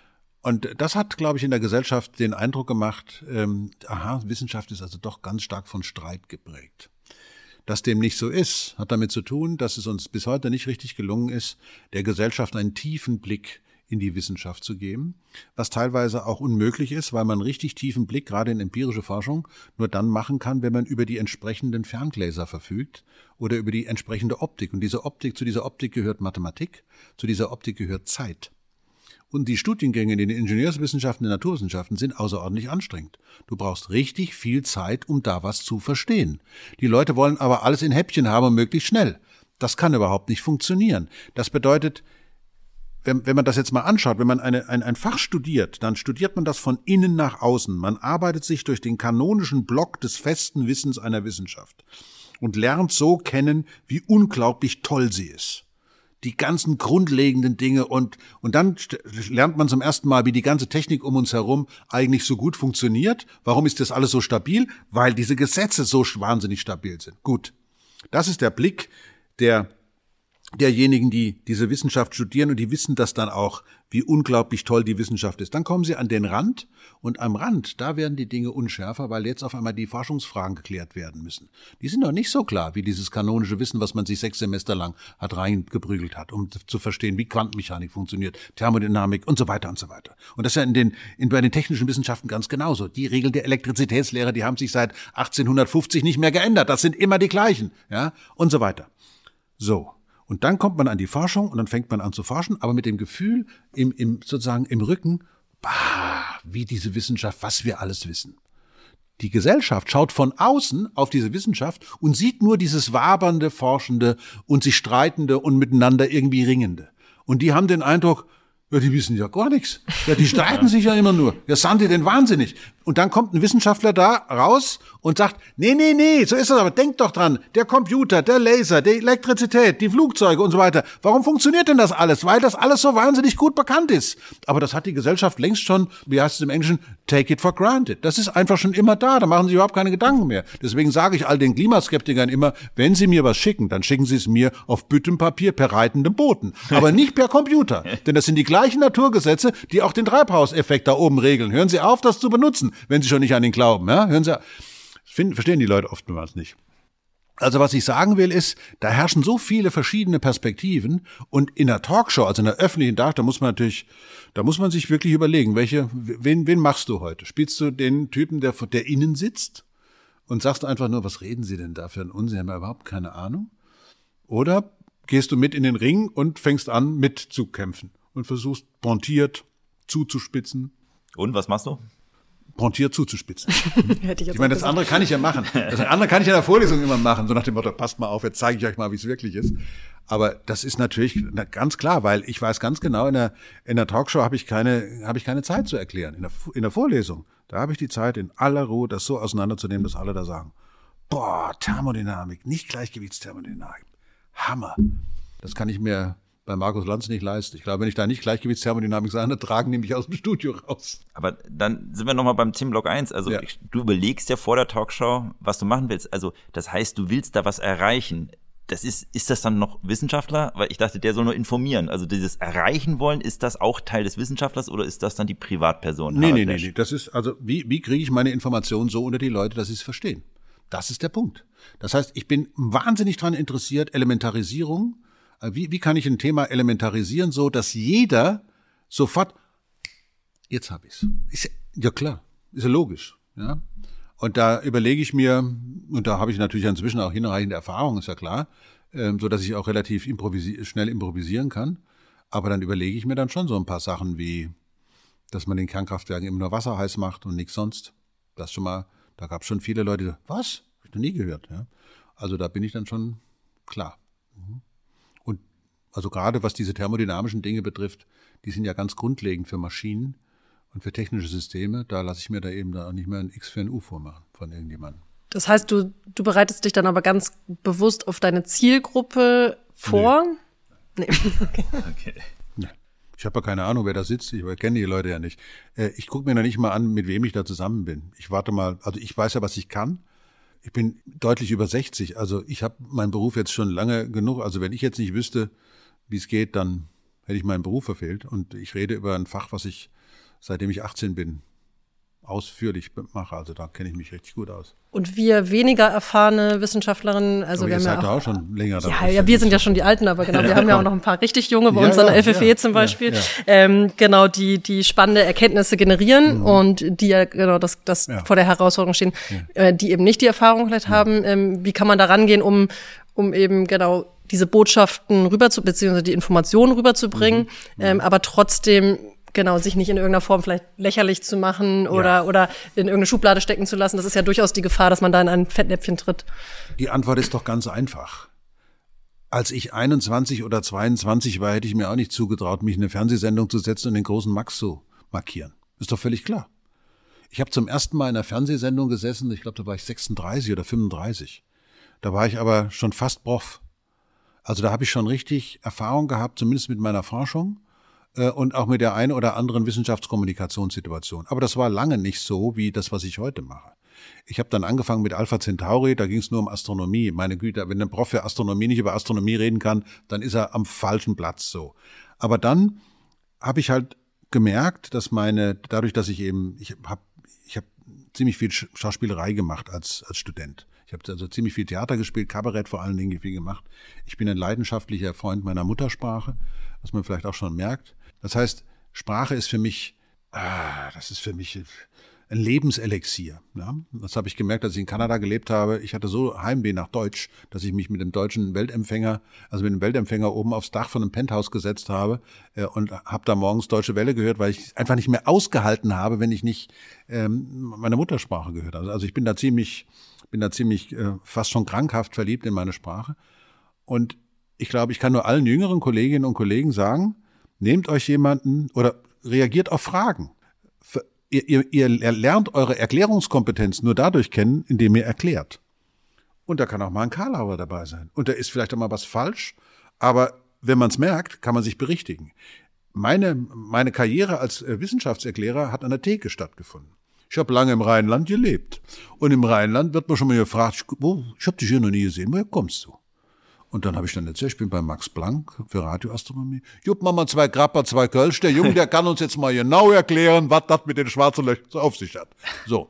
Und das hat, glaube ich, in der Gesellschaft den Eindruck gemacht, ähm, aha, Wissenschaft ist also doch ganz stark von Streit geprägt. Dass dem nicht so ist, hat damit zu tun, dass es uns bis heute nicht richtig gelungen ist, der Gesellschaft einen tiefen Blick in die Wissenschaft zu geben, was teilweise auch unmöglich ist, weil man richtig tiefen Blick, gerade in empirische Forschung, nur dann machen kann, wenn man über die entsprechenden Ferngläser verfügt oder über die entsprechende Optik. Und diese Optik, zu dieser Optik gehört Mathematik, zu dieser Optik gehört Zeit. Und die Studiengänge in den Ingenieurswissenschaften, den Naturwissenschaften sind außerordentlich anstrengend. Du brauchst richtig viel Zeit, um da was zu verstehen. Die Leute wollen aber alles in Häppchen haben und möglichst schnell. Das kann überhaupt nicht funktionieren. Das bedeutet, wenn, wenn man das jetzt mal anschaut, wenn man eine, ein, ein Fach studiert, dann studiert man das von innen nach außen. Man arbeitet sich durch den kanonischen Block des festen Wissens einer Wissenschaft und lernt so kennen, wie unglaublich toll sie ist. Die ganzen grundlegenden Dinge und und dann lernt man zum ersten Mal, wie die ganze Technik um uns herum eigentlich so gut funktioniert. Warum ist das alles so stabil? Weil diese Gesetze so wahnsinnig stabil sind. Gut, das ist der Blick der derjenigen, die diese Wissenschaft studieren und die wissen das dann auch, wie unglaublich toll die Wissenschaft ist. Dann kommen sie an den Rand und am Rand, da werden die Dinge unschärfer, weil jetzt auf einmal die Forschungsfragen geklärt werden müssen. Die sind noch nicht so klar wie dieses kanonische Wissen, was man sich sechs Semester lang hat reingeprügelt hat, um zu verstehen, wie Quantenmechanik funktioniert, Thermodynamik und so weiter und so weiter. Und das ist ja in den, in, bei den technischen Wissenschaften ganz genauso. Die Regeln der Elektrizitätslehre, die haben sich seit achtzehnhundertfünfzig nicht mehr geändert. Das sind immer die gleichen, ja, und so weiter. So. Und dann kommt man an die Forschung und dann fängt man an zu forschen, aber mit dem Gefühl im, im sozusagen im Rücken, bah, wie diese Wissenschaft, was wir alles wissen. Die Gesellschaft schaut von außen auf diese Wissenschaft und sieht nur dieses wabernde, forschende und sich streitende und miteinander irgendwie ringende. Und die haben den Eindruck, ja, die wissen ja gar nichts. Ja, die streiten ja. sich ja immer nur. Ja, sind die denn wahnsinnig? Und dann kommt ein Wissenschaftler da raus und sagt, nee, nee, nee, so ist das aber. Denkt doch dran, der Computer, der Laser, die Elektrizität, die Flugzeuge und so weiter. Warum funktioniert denn das alles? Weil das alles so wahnsinnig gut bekannt ist. Aber das hat die Gesellschaft längst schon, wie heißt es im Englischen, take it for granted. Das ist einfach schon immer da. Da machen sie überhaupt keine Gedanken mehr. Deswegen sage ich all den Klimaskeptikern immer, wenn sie mir was schicken, dann schicken sie es mir auf Büttenpapier per reitendem Boten. Aber nicht per Computer. Denn das sind die gleichen Naturgesetze, die auch den Treibhauseffekt da oben regeln. Hören Sie auf, das zu benutzen, wenn Sie schon nicht an ihn glauben. Ja? Hören Sie auf. Finden, verstehen die Leute oftmals nicht. Also was ich sagen will ist, da herrschen so viele verschiedene Perspektiven und in der Talkshow, also in der öffentlichen Darstellung, da muss man natürlich, da muss man sich wirklich überlegen, welche, wen, wen machst du heute? Spielst du den Typen, der, der innen sitzt und sagst einfach nur, was reden Sie denn da für einen Unsinn? Haben wir überhaupt keine Ahnung? Oder gehst du mit in den Ring und fängst an, mitzukämpfen und versuchst pointiert zuzuspitzen. Und, was machst du? Pointiert zuzuspitzen. Hätte ich jetzt ich meine, das andere kann ich ja machen. Das andere kann ich ja in der Vorlesung immer machen, so nach dem Motto, passt mal auf, jetzt zeige ich euch mal, wie es wirklich ist. Aber das ist natürlich ganz klar, weil ich weiß ganz genau, in der, in der Talkshow habe ich keine, habe ich keine Zeit zu erklären. In der, in der Vorlesung, da habe ich die Zeit, in aller Ruhe das so auseinanderzunehmen, dass alle da sagen, boah, Thermodynamik, nicht Gleichgewichtsthermodynamik. Hammer. Das kann ich mir bei Markus Lanz nicht leisten. Ich glaube, wenn ich da nicht Gleichgewichtsthermodynamik sage, dann tragen die mich aus dem Studio raus. Aber dann sind wir nochmal beim Themenblock eins. Also ja. ich, du überlegst ja vor der Talkshow, was du machen willst. Also das heißt, du willst da was erreichen. Das ist, ist das dann noch Wissenschaftler? Weil ich dachte, der soll nur informieren. Also dieses Erreichen wollen, ist das auch Teil des Wissenschaftlers oder ist das dann die Privatperson? Nee, nee, nee, nee. Das ist, also wie, wie kriege ich meine Informationen so unter die Leute, dass sie es verstehen? Das ist der Punkt. Das heißt, ich bin wahnsinnig daran interessiert, Elementarisierung. Wie, wie kann ich ein Thema elementarisieren, so dass jeder sofort, jetzt habe ich's. Ist, ja klar, ist ja logisch. Ja? Und da überlege ich mir, und da habe ich natürlich inzwischen auch hinreichende Erfahrung, ist ja klar, ähm, so dass ich auch relativ improvisi- schnell improvisieren kann. Aber dann überlege ich mir dann schon so ein paar Sachen wie, dass man den Kernkraftwerken immer nur Wasser heiß macht und nichts sonst. Das schon mal, da gab es schon viele Leute, die sagen, was? Hab ich noch nie gehört. Ja? Also da bin ich dann schon klar. Mhm. Also gerade was diese thermodynamischen Dinge betrifft, die sind ja ganz grundlegend für Maschinen und für technische Systeme. Da lasse ich mir da eben da auch nicht mehr ein X für ein U vormachen von irgendjemandem. Das heißt, du, du bereitest dich dann aber ganz bewusst auf deine Zielgruppe vor? Nee. nee. Okay. okay. Nee. Ich habe ja keine Ahnung, wer da sitzt. Ich kenne die Leute ja nicht. Ich gucke mir noch nicht mal an, mit wem ich da zusammen bin. Ich warte mal, also ich weiß ja, was ich kann. Ich bin deutlich über sechzig. Also ich habe meinen Beruf jetzt schon lange genug. Also wenn ich jetzt nicht wüsste, wie es geht, dann hätte ich meinen Beruf verfehlt. Und ich rede über ein Fach, was ich, seitdem ich achtzehn bin, ausführlich mache. Also da kenne ich mich richtig gut aus. Und wir weniger erfahrene Wissenschaftlerinnen, also aber wir ihr haben seid ja auch, auch schon länger ja, ja, ja, wir sind ja schon die Alten, aber genau, wir haben ja auch noch ein paar richtig junge bei ja, uns an der ja, F F W ja, zum Beispiel, ja, ja. Ähm, genau, die die spannende Erkenntnisse generieren mhm. und die ja genau das das ja. vor der Herausforderung stehen, ja. äh, die eben nicht die Erfahrung vielleicht ja. haben. Ähm, wie kann man da rangehen, um um eben genau diese Botschaften rüber zu, beziehungsweise die Informationen rüberzubringen, mhm. ähm, aber trotzdem genau, sich nicht in irgendeiner Form vielleicht lächerlich zu machen oder, ja. oder in irgendeine Schublade stecken zu lassen. Das ist ja durchaus die Gefahr, dass man da in ein Fettnäpfchen tritt. Die Antwort ist doch ganz einfach. Als ich einundzwanzig oder zweiundzwanzig war, hätte ich mir auch nicht zugetraut, mich in eine Fernsehsendung zu setzen und den großen Max zu markieren. Ist doch völlig klar. Ich habe zum ersten Mal in einer Fernsehsendung gesessen, ich glaube, da war ich sechsunddreißig oder fünfunddreißig. Da war ich aber schon fast Prof. Also da habe ich schon richtig Erfahrung gehabt, zumindest mit meiner Forschung äh, und auch mit der einen oder anderen Wissenschaftskommunikationssituation. Aber das war lange nicht so, wie das, was ich heute mache. Ich habe dann angefangen mit Alpha Centauri, da ging es nur um Astronomie. Meine Güte, wenn ein Prof für Astronomie nicht über Astronomie reden kann, dann ist er am falschen Platz so. Aber dann habe ich halt gemerkt, dass meine, dadurch, dass ich eben, ich habe ich hab ziemlich viel Schauspielerei gemacht als, als Student. Ich habe also ziemlich viel Theater gespielt, Kabarett vor allen Dingen viel gemacht. Ich bin ein leidenschaftlicher Freund meiner Muttersprache, was man vielleicht auch schon merkt. Das heißt, Sprache ist für mich, ah, das ist für mich ein Lebenselixier. Ja? Das habe ich gemerkt, als ich in Kanada gelebt habe. Ich hatte so Heimweh nach Deutsch, dass ich mich mit dem deutschen Weltempfänger, also mit dem Weltempfänger oben aufs Dach von einem Penthouse gesetzt habe äh, und habe da morgens Deutsche Welle gehört, weil ich einfach nicht mehr ausgehalten habe, wenn ich nicht ähm, meine Muttersprache gehört habe. Also ich bin da ziemlich bin da ziemlich äh, fast schon krankhaft verliebt in meine Sprache. Und ich glaube, ich kann nur allen jüngeren Kolleginnen und Kollegen sagen, nehmt euch jemanden oder reagiert auf Fragen. Für, ihr, ihr, ihr lernt eure Erklärungskompetenz nur dadurch kennen, indem ihr erklärt. Und da kann auch mal ein Karlauer dabei sein. Und da ist vielleicht auch mal was falsch, aber wenn man es merkt, kann man sich berichtigen. Meine, meine Karriere als äh, Wissenschaftserklärer hat an der Theke stattgefunden. Ich habe lange im Rheinland gelebt. Und im Rheinland wird man schon mal gefragt, oh, ich habe dich hier noch nie gesehen, woher kommst du? Und dann habe ich dann erzählt, ich bin bei Max Planck für Radioastronomie. Jupp, mach mal zwei Grappa, zwei Kölsch. Der Junge, der kann uns jetzt mal genau erklären, was das mit den schwarzen Löchern so auf sich hat. So.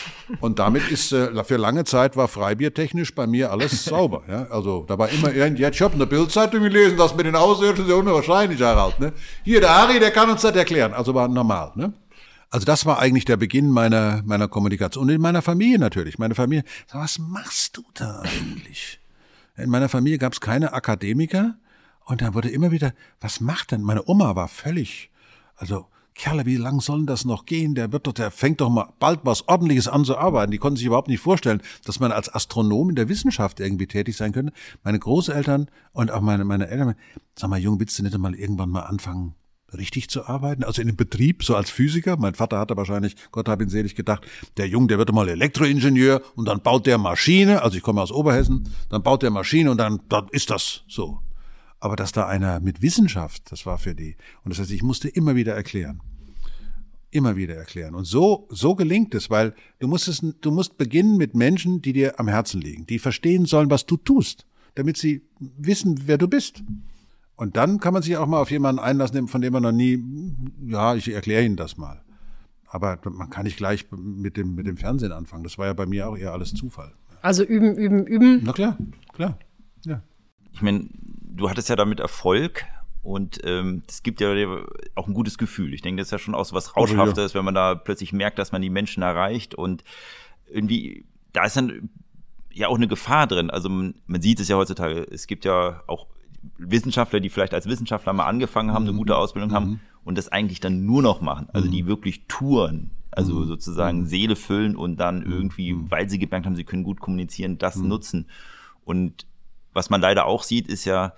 Und damit ist, äh, für lange Zeit war freibiertechnisch bei mir alles sauber. Ja? Also da war immer irgend, ja, ich habe in der Bildzeitung gelesen, dass mit den Außerirdischen sehr unwahrscheinlich halt. Ne? Hier, der Harry, der kann uns das erklären. Also war normal. Ne? Also das war eigentlich der Beginn meiner meiner Kommunikation. Und in meiner Familie natürlich. Meine Familie, was machst du da eigentlich? In meiner Familie gab es keine Akademiker. Und dann wurde immer wieder, was macht denn? Meine Oma war völlig, also Kerle, wie lang soll denn das noch gehen? Der wird doch, der fängt doch mal bald was Ordentliches an zu arbeiten. Die konnten sich überhaupt nicht vorstellen, dass man als Astronom in der Wissenschaft irgendwie tätig sein könnte. Meine Großeltern und auch meine meine Eltern, sag mal, Junge, willst du nicht mal irgendwann mal anfangen, richtig zu arbeiten? Also in einem Betrieb, so als Physiker. Mein Vater hatte wahrscheinlich, Gott hab ihn selig, gedacht, der Junge, der wird mal Elektroingenieur und dann baut der Maschine. Also ich komme aus Oberhessen, dann baut der Maschine und dann, dann ist das so. Aber dass da einer mit Wissenschaft, das war für die. Und das heißt, ich musste immer wieder erklären. Immer wieder erklären. Und so, so gelingt es, weil du musst es, du musst beginnen mit Menschen, die dir am Herzen liegen, die verstehen sollen, was du tust, damit sie wissen, wer du bist. Und dann kann man sich auch mal auf jemanden einlassen, von dem man noch nie, ja, ich erkläre Ihnen das mal. Aber man kann nicht gleich mit dem, mit dem Fernsehen anfangen. Das war ja bei mir auch eher alles Zufall. Also üben, üben, üben. Na klar, klar, ja. Ich meine, du hattest ja damit Erfolg und ähm, das gibt ja auch ein gutes Gefühl. Ich denke, das ist ja schon auch so was Rauschhaftes, wenn man da plötzlich merkt, dass man die Menschen erreicht und irgendwie, da ist dann ja auch eine Gefahr drin. Also man, man sieht es ja heutzutage, es gibt ja auch Wissenschaftler, die vielleicht als Wissenschaftler mal angefangen haben, eine gute Ausbildung haben mhm. und das eigentlich dann nur noch machen. Also die wirklich touren, also mhm. sozusagen Seele füllen und dann irgendwie, mhm. weil sie gemerkt haben, sie können gut kommunizieren, das mhm. nutzen. Und was man leider auch sieht, ist ja,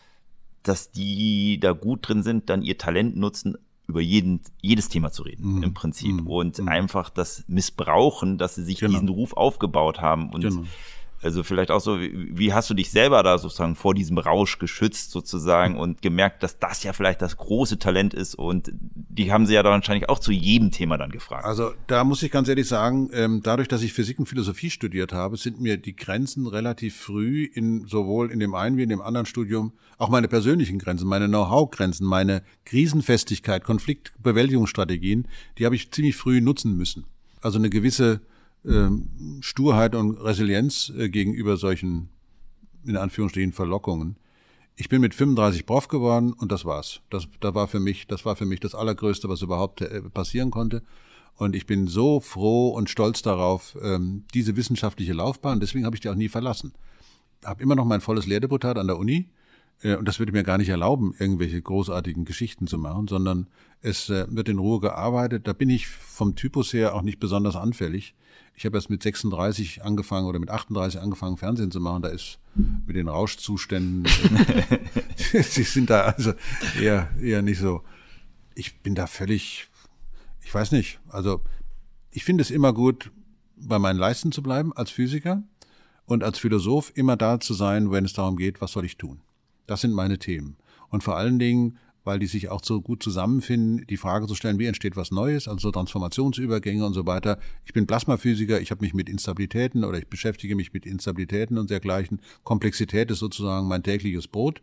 dass die da gut drin sind, dann ihr Talent nutzen, über jeden, jedes Thema zu reden, mhm. im Prinzip. Und mhm. einfach das missbrauchen, dass sie sich genau. diesen Ruf aufgebaut haben. Und genau. also vielleicht auch so, wie, wie hast du dich selber da sozusagen vor diesem Rausch geschützt sozusagen mhm. und gemerkt, dass das ja vielleicht das große Talent ist und die haben sie ja dann wahrscheinlich auch zu jedem Thema dann gefragt. Also da muss ich ganz ehrlich sagen, ähm, dadurch, dass ich Physik und Philosophie studiert habe, sind mir die Grenzen relativ früh in sowohl in dem einen wie in dem anderen Studium, auch meine persönlichen Grenzen, meine Know-how-Grenzen, meine Krisenfestigkeit, Konfliktbewältigungsstrategien, die habe ich ziemlich früh nutzen müssen. Also eine gewisse Sturheit und Resilienz äh, gegenüber solchen, in Anführungsstrichen, Verlockungen. Ich bin mit fünfunddreißig Prof geworden und das war's. Das, das war für mich, das war für mich das Allergrößte, was überhaupt äh, passieren konnte. Und ich bin so froh und stolz darauf, ähm, diese wissenschaftliche Laufbahn, deswegen habe ich die auch nie verlassen. Habe immer noch mein volles Lehrdeputat an der Uni. Und das würde mir gar nicht erlauben, irgendwelche großartigen Geschichten zu machen, sondern es wird in Ruhe gearbeitet. Da bin ich vom Typus her auch nicht besonders anfällig. Ich habe erst mit sechsunddreißig angefangen oder mit achtunddreißig angefangen, Fernsehen zu machen. Da ist mit den Rauschzuständen, sie sind da also eher, eher nicht so. Ich bin da völlig, ich weiß nicht. Also ich finde es immer gut, bei meinen Leisten zu bleiben als Physiker und als Philosoph immer da zu sein, wenn es darum geht, was soll ich tun. Das sind meine Themen. Und vor allen Dingen, weil die sich auch so gut zusammenfinden, die Frage zu stellen, wie entsteht was Neues, also Transformationsübergänge und so weiter. Ich bin Plasmaphysiker, ich habe mich mit Instabilitäten oder ich beschäftige mich mit Instabilitäten und dergleichen. Komplexität ist sozusagen mein tägliches Brot.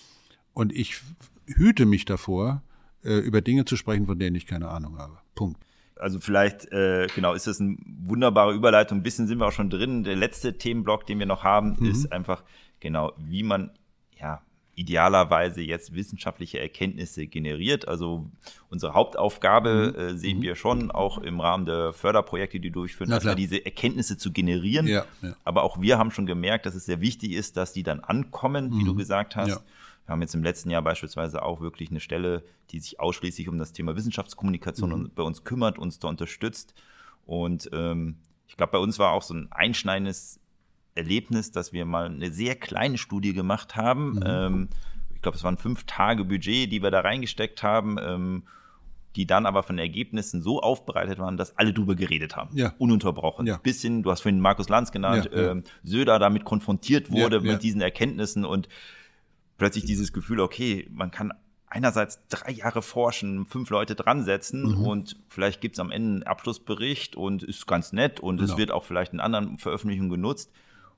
Und ich hüte mich davor, über Dinge zu sprechen, von denen ich keine Ahnung habe. Punkt. Also vielleicht, äh, genau, ist das eine wunderbare Überleitung. Ein bisschen sind wir auch schon drin. Der letzte Themenblock, den wir noch haben, mhm. ist einfach, genau, wie man, ja, idealerweise jetzt wissenschaftliche Erkenntnisse generiert. Also unsere Hauptaufgabe mhm. äh, sehen mhm. wir schon auch im Rahmen der Förderprojekte, die durchführen, erstmal diese Erkenntnisse zu generieren. Ja, ja. Aber auch wir haben schon gemerkt, dass es sehr wichtig ist, dass die dann ankommen, mhm. wie du gesagt hast. Ja. Wir haben jetzt im letzten Jahr beispielsweise auch wirklich eine Stelle, die sich ausschließlich um das Thema Wissenschaftskommunikation mhm. bei uns kümmert, uns da unterstützt. Und ähm, ich glaube, bei uns war auch so ein einschneidendes Erlebnis, dass wir mal eine sehr kleine Studie gemacht haben. Mhm. Ähm, ich glaube, es waren fünf Tage Budget, die wir da reingesteckt haben, ähm, die dann aber von den Ergebnissen so aufbereitet waren, dass alle drüber geredet haben. Ja. Ununterbrochen. Ja. Bis hin, du hast vorhin Markus Lanz genannt, ja, ja. Ähm, Söder damit konfrontiert wurde ja, mit ja. diesen Erkenntnissen und plötzlich dieses Gefühl, okay, man kann einerseits drei Jahre forschen, fünf Leute dran setzen mhm. und vielleicht gibt es am Ende einen Abschlussbericht und ist ganz nett und genau. es wird auch vielleicht in anderen Veröffentlichungen genutzt.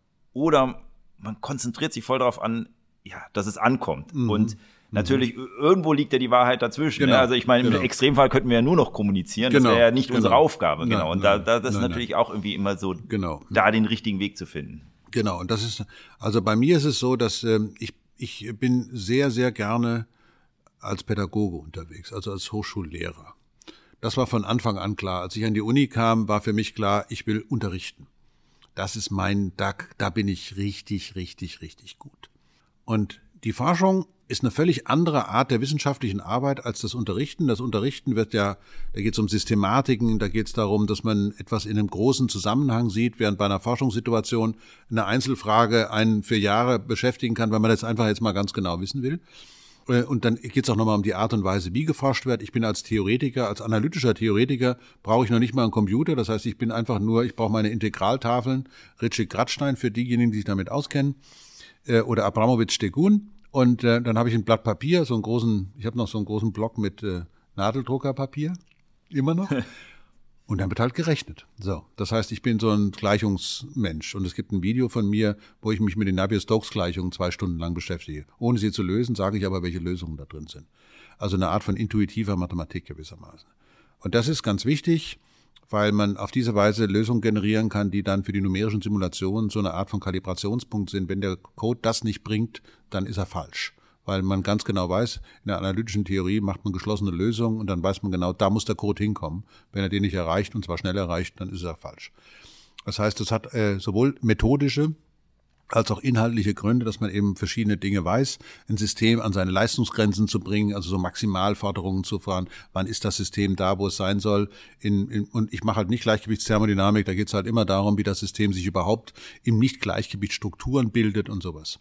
Oder man konzentriert sich voll darauf an, ja, dass es ankommt. Mhm. Und natürlich, mhm. irgendwo liegt ja die Wahrheit dazwischen. Genau. Ne? Also ich meine, genau. im Extremfall könnten wir ja nur noch kommunizieren. Genau. Das wäre ja nicht genau. unsere Aufgabe. Nein, genau. Und nein, da, da das nein, ist natürlich nein. auch irgendwie immer so, genau. da den richtigen Weg zu finden. Genau. Und das ist, also bei mir ist es so, dass ähm, ich, ich bin sehr, sehr gerne als Pädagoge unterwegs, also als Hochschullehrer. Das war von Anfang an klar. Als ich an die Uni kam, war für mich klar, ich will unterrichten. Das ist mein, da, da bin ich richtig, richtig, richtig gut. Und die Forschung ist eine völlig andere Art der wissenschaftlichen Arbeit als das Unterrichten. Das Unterrichten wird ja, da geht es um Systematiken, da geht es darum, dass man etwas in einem großen Zusammenhang sieht, während bei einer Forschungssituation eine Einzelfrage einen für Jahre beschäftigen kann, weil man das einfach jetzt mal ganz genau wissen will. Und dann geht es auch nochmal um die Art und Weise, wie geforscht wird. Ich bin als Theoretiker, als analytischer Theoretiker, brauche ich noch nicht mal einen Computer. Das heißt, ich bin einfach nur, ich brauche meine Integraltafeln, Ritschik-Gradstein für diejenigen, die sich damit auskennen, oder Abramowitsch-Stegun. Und äh, dann habe ich ein Blatt Papier, so einen großen, ich habe noch so einen großen Block mit äh, Nadeldruckerpapier, immer noch. Und dann wird halt gerechnet. So, das heißt, ich bin so ein Gleichungsmensch. Und es gibt ein Video von mir, wo ich mich mit den Navier-Stokes-Gleichungen zwei Stunden lang beschäftige. Ohne sie zu lösen, sage ich aber, welche Lösungen da drin sind. Also eine Art von intuitiver Mathematik gewissermaßen. Und das ist ganz wichtig, weil man auf diese Weise Lösungen generieren kann, die dann für die numerischen Simulationen so eine Art von Kalibrationspunkt sind. Wenn der Code das nicht bringt, dann ist er falsch. Weil man ganz genau weiß, in der analytischen Theorie macht man geschlossene Lösungen und dann weiß man genau, da muss der Code hinkommen. Wenn er den nicht erreicht, und zwar schnell erreicht, dann ist er falsch. Das heißt, es hat äh, sowohl methodische als auch inhaltliche Gründe, dass man eben verschiedene Dinge weiß, ein System an seine Leistungsgrenzen zu bringen, also so Maximalforderungen zu fahren, wann ist das System da, wo es sein soll. In, in, und ich mache halt nicht Gleichgewichtsthermodynamik, da geht es halt immer darum, wie das System sich überhaupt im Nicht-Gleichgewicht Strukturen bildet und sowas.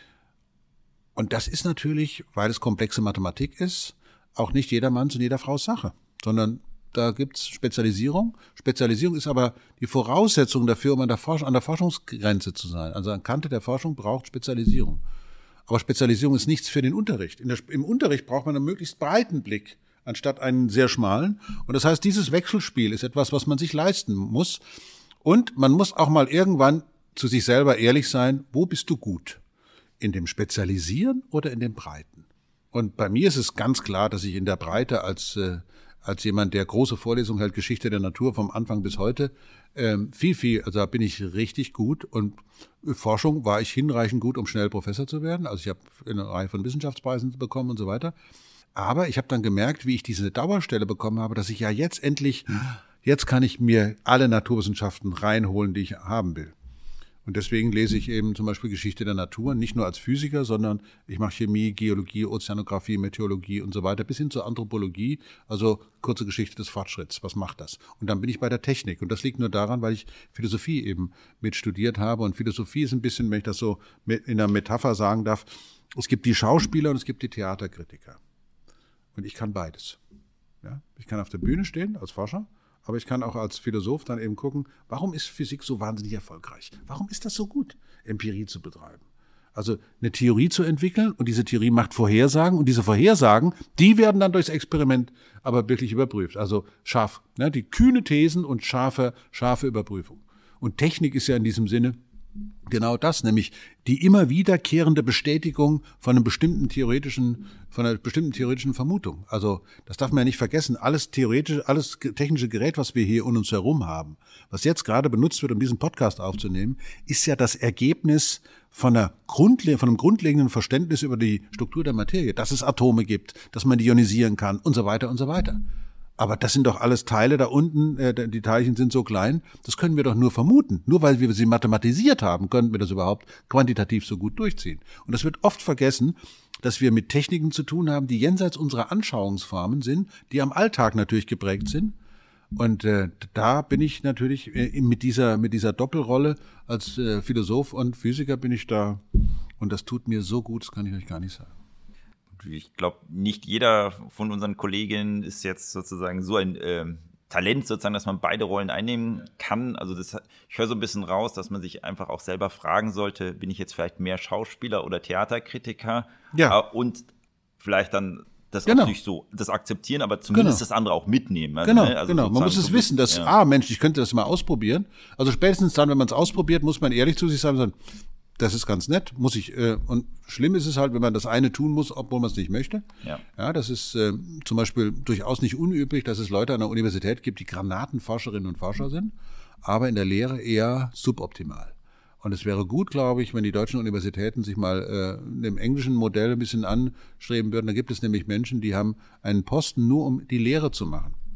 Und das ist natürlich, weil es komplexe Mathematik ist, auch nicht jedermanns und jeder Frau's Sache, sondern da gibt's Spezialisierung. Spezialisierung ist aber die Voraussetzung dafür, um an der, Forsch- an der Forschungsgrenze zu sein. Also an Kante der Forschung braucht Spezialisierung. Aber Spezialisierung ist nichts für den Unterricht. In der, Im Unterricht braucht man einen möglichst breiten Blick, anstatt einen sehr schmalen. Und das heißt, dieses Wechselspiel ist etwas, was man sich leisten muss. Und man muss auch mal irgendwann zu sich selber ehrlich sein, wo bist du gut? In dem Spezialisieren oder in dem Breiten? Und bei mir ist es ganz klar, dass ich in der Breite als äh, als jemand, der große Vorlesungen hält, Geschichte der Natur vom Anfang bis heute, ähm, viel, viel, also da bin ich richtig gut. Und Forschung war ich hinreichend gut, um schnell Professor zu werden. Also ich habe eine Reihe von Wissenschaftspreisen bekommen und so weiter. Aber ich habe dann gemerkt, wie ich diese Dauerstelle bekommen habe, dass ich ja jetzt endlich, jetzt kann ich mir alle Naturwissenschaften reinholen, die ich haben will. Und deswegen lese ich eben zum Beispiel Geschichte der Natur, nicht nur als Physiker, sondern ich mache Chemie, Geologie, Ozeanographie, Meteorologie und so weiter, bis hin zur Anthropologie, also kurze Geschichte des Fortschritts. Was macht das? Und dann bin ich bei der Technik. Und das liegt nur daran, weil ich Philosophie eben mit studiert habe. Und Philosophie ist ein bisschen, wenn ich das so in einer Metapher sagen darf, es gibt die Schauspieler und es gibt die Theaterkritiker. Und ich kann beides. Ja? Ich kann auf der Bühne stehen als Forscher. Aber ich kann auch als Philosoph dann eben gucken, warum ist Physik so wahnsinnig erfolgreich? Warum ist das so gut, Empirie zu betreiben? Also eine Theorie zu entwickeln und diese Theorie macht Vorhersagen und diese Vorhersagen, die werden dann durchs Experiment aber wirklich überprüft. Also scharf, ne, die kühne Thesen und scharfe, scharfe Überprüfung. Und Technik ist ja in diesem Sinne genau das, nämlich die immer wiederkehrende Bestätigung von einem bestimmten theoretischen, von einer bestimmten theoretischen Vermutung. Also, das darf man ja nicht vergessen. Alles theoretische, alles technische Gerät, was wir hier um uns herum haben, was jetzt gerade benutzt wird, um diesen Podcast aufzunehmen, ist ja das Ergebnis von einer Grundle- von einem grundlegenden Verständnis über die Struktur der Materie, dass es Atome gibt, dass man die ionisieren kann und so weiter und so weiter. Aber das sind doch alles Teile da unten, äh, die Teilchen sind so klein, das können wir doch nur vermuten. Nur weil wir sie mathematisiert haben, können wir das überhaupt quantitativ so gut durchziehen. Und das wird oft vergessen, dass wir mit Techniken zu tun haben, die jenseits unserer Anschauungsformen sind, die am Alltag natürlich geprägt sind. Und äh, da bin ich natürlich äh, mit dieser mit dieser Doppelrolle als äh, Philosoph und Physiker bin ich da. Und das tut mir so gut, das kann ich euch gar nicht sagen. Ich glaube, nicht jeder von unseren Kolleginnen ist jetzt sozusagen so ein äh, Talent, sozusagen, dass man beide Rollen einnehmen kann. Also das, ich höre so ein bisschen raus, dass man sich einfach auch selber fragen sollte, bin ich jetzt vielleicht mehr Schauspieler oder Theaterkritiker? Ja. Äh, und vielleicht dann das genau. auch nicht so, das akzeptieren, aber zumindest genau. das andere auch mitnehmen. Also, genau, ne? also genau. Man muss es so wissen, dass, ja. ah Mensch, ich könnte das mal ausprobieren. Also spätestens dann, wenn man es ausprobiert, muss man ehrlich zu sich sein und sagen, das ist ganz nett, muss ich, äh, und schlimm ist es halt, wenn man das eine tun muss, obwohl man es nicht möchte. Ja. Ja, das ist äh, zum Beispiel durchaus nicht unüblich, dass es Leute an der Universität gibt, die Granatenforscherinnen und Forscher sind, aber in der Lehre eher suboptimal. Und es wäre gut, glaube ich, wenn die deutschen Universitäten sich mal äh, dem englischen Modell ein bisschen anstreben würden. Da gibt es nämlich Menschen, die haben einen Posten nur, um die Lehre zu machen.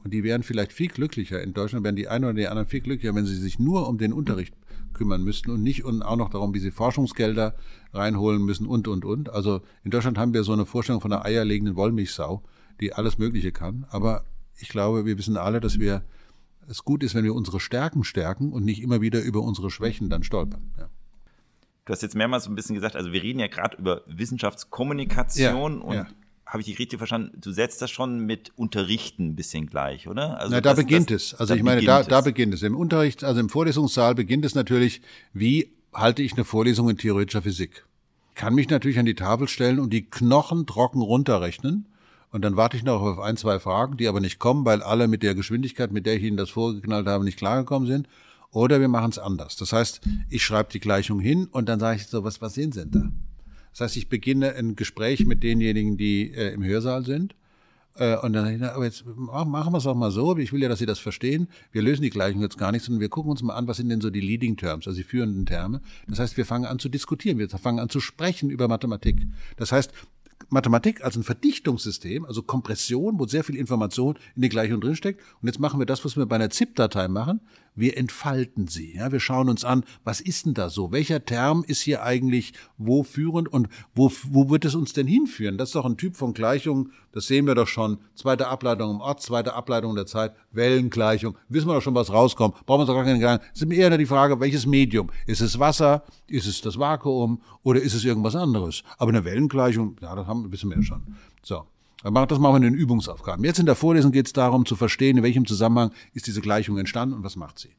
Und die wären vielleicht viel glücklicher. In Deutschland wären die einen oder die anderen viel glücklicher, wenn sie sich nur um den Unterricht kümmern müssten und nicht und auch noch darum, wie sie Forschungsgelder reinholen müssen und, und, und. Also in Deutschland haben wir so eine Vorstellung von einer eierlegenden Wollmilchsau, die alles Mögliche kann. Aber ich glaube, wir wissen alle, dass wir es gut ist, wenn wir unsere Stärken stärken und nicht immer wieder über unsere Schwächen dann stolpern. Ja. Du hast jetzt mehrmals so ein bisschen gesagt, also wir reden ja gerade über Wissenschaftskommunikation ja, und ja. habe ich dich richtig verstanden? Du setzt das schon mit Unterrichten ein bisschen gleich, oder? Also Na, da das, beginnt das, es. Also da ich meine, da, es. da beginnt es. Im Unterricht, also im Vorlesungssaal beginnt es natürlich, wie halte ich eine Vorlesung in theoretischer Physik? Ich kann mich natürlich an die Tafel stellen und die Knochen trocken runterrechnen. Und dann warte ich noch auf ein, zwei Fragen, die aber nicht kommen, weil alle mit der Geschwindigkeit, mit der ich Ihnen das vorgeknallt habe, nicht klargekommen sind. Oder wir machen es anders. Das heißt, ich schreibe die Gleichung hin und dann sage ich so, was, was sehen Sie denn da? Das heißt, ich beginne ein Gespräch mit denjenigen, die äh, im Hörsaal sind. Äh, und dann sage ich, na, aber jetzt machen wir es auch mal so. Ich will ja, dass Sie das verstehen. Wir lösen die Gleichung jetzt gar nicht, sondern wir gucken uns mal an, was sind denn so die Leading Terms, also die führenden Terme. Das heißt, wir fangen an zu diskutieren. Wir fangen an zu sprechen über Mathematik. Das heißt, Mathematik als ein Verdichtungssystem, also Kompression, wo sehr viel Information in die Gleichung drinsteckt. Und jetzt machen wir das, was wir bei einer ZIP-Datei machen. Wir entfalten sie. Ja, wir schauen uns an, was ist denn da so? Welcher Term ist hier eigentlich wo führend und wo, wo wird es uns denn hinführen? Das ist doch ein Typ von Gleichungen, das sehen wir doch schon. Zweite Ableitung im Ort, zweite Ableitung der Zeit, Wellengleichung. Wissen wir doch schon, was rauskommt. Brauchen wir uns doch gar keine Gedanken. Es ist eher die Frage, welches Medium? Ist es Wasser? Ist es das Vakuum? Oder ist es irgendwas anderes? Aber eine Wellengleichung, ja, das haben, wissen wir ja schon. So. Das machen wir in den Übungsaufgaben. Jetzt in der Vorlesung geht es darum, zu verstehen, in welchem Zusammenhang ist diese Gleichung entstanden und was macht sie.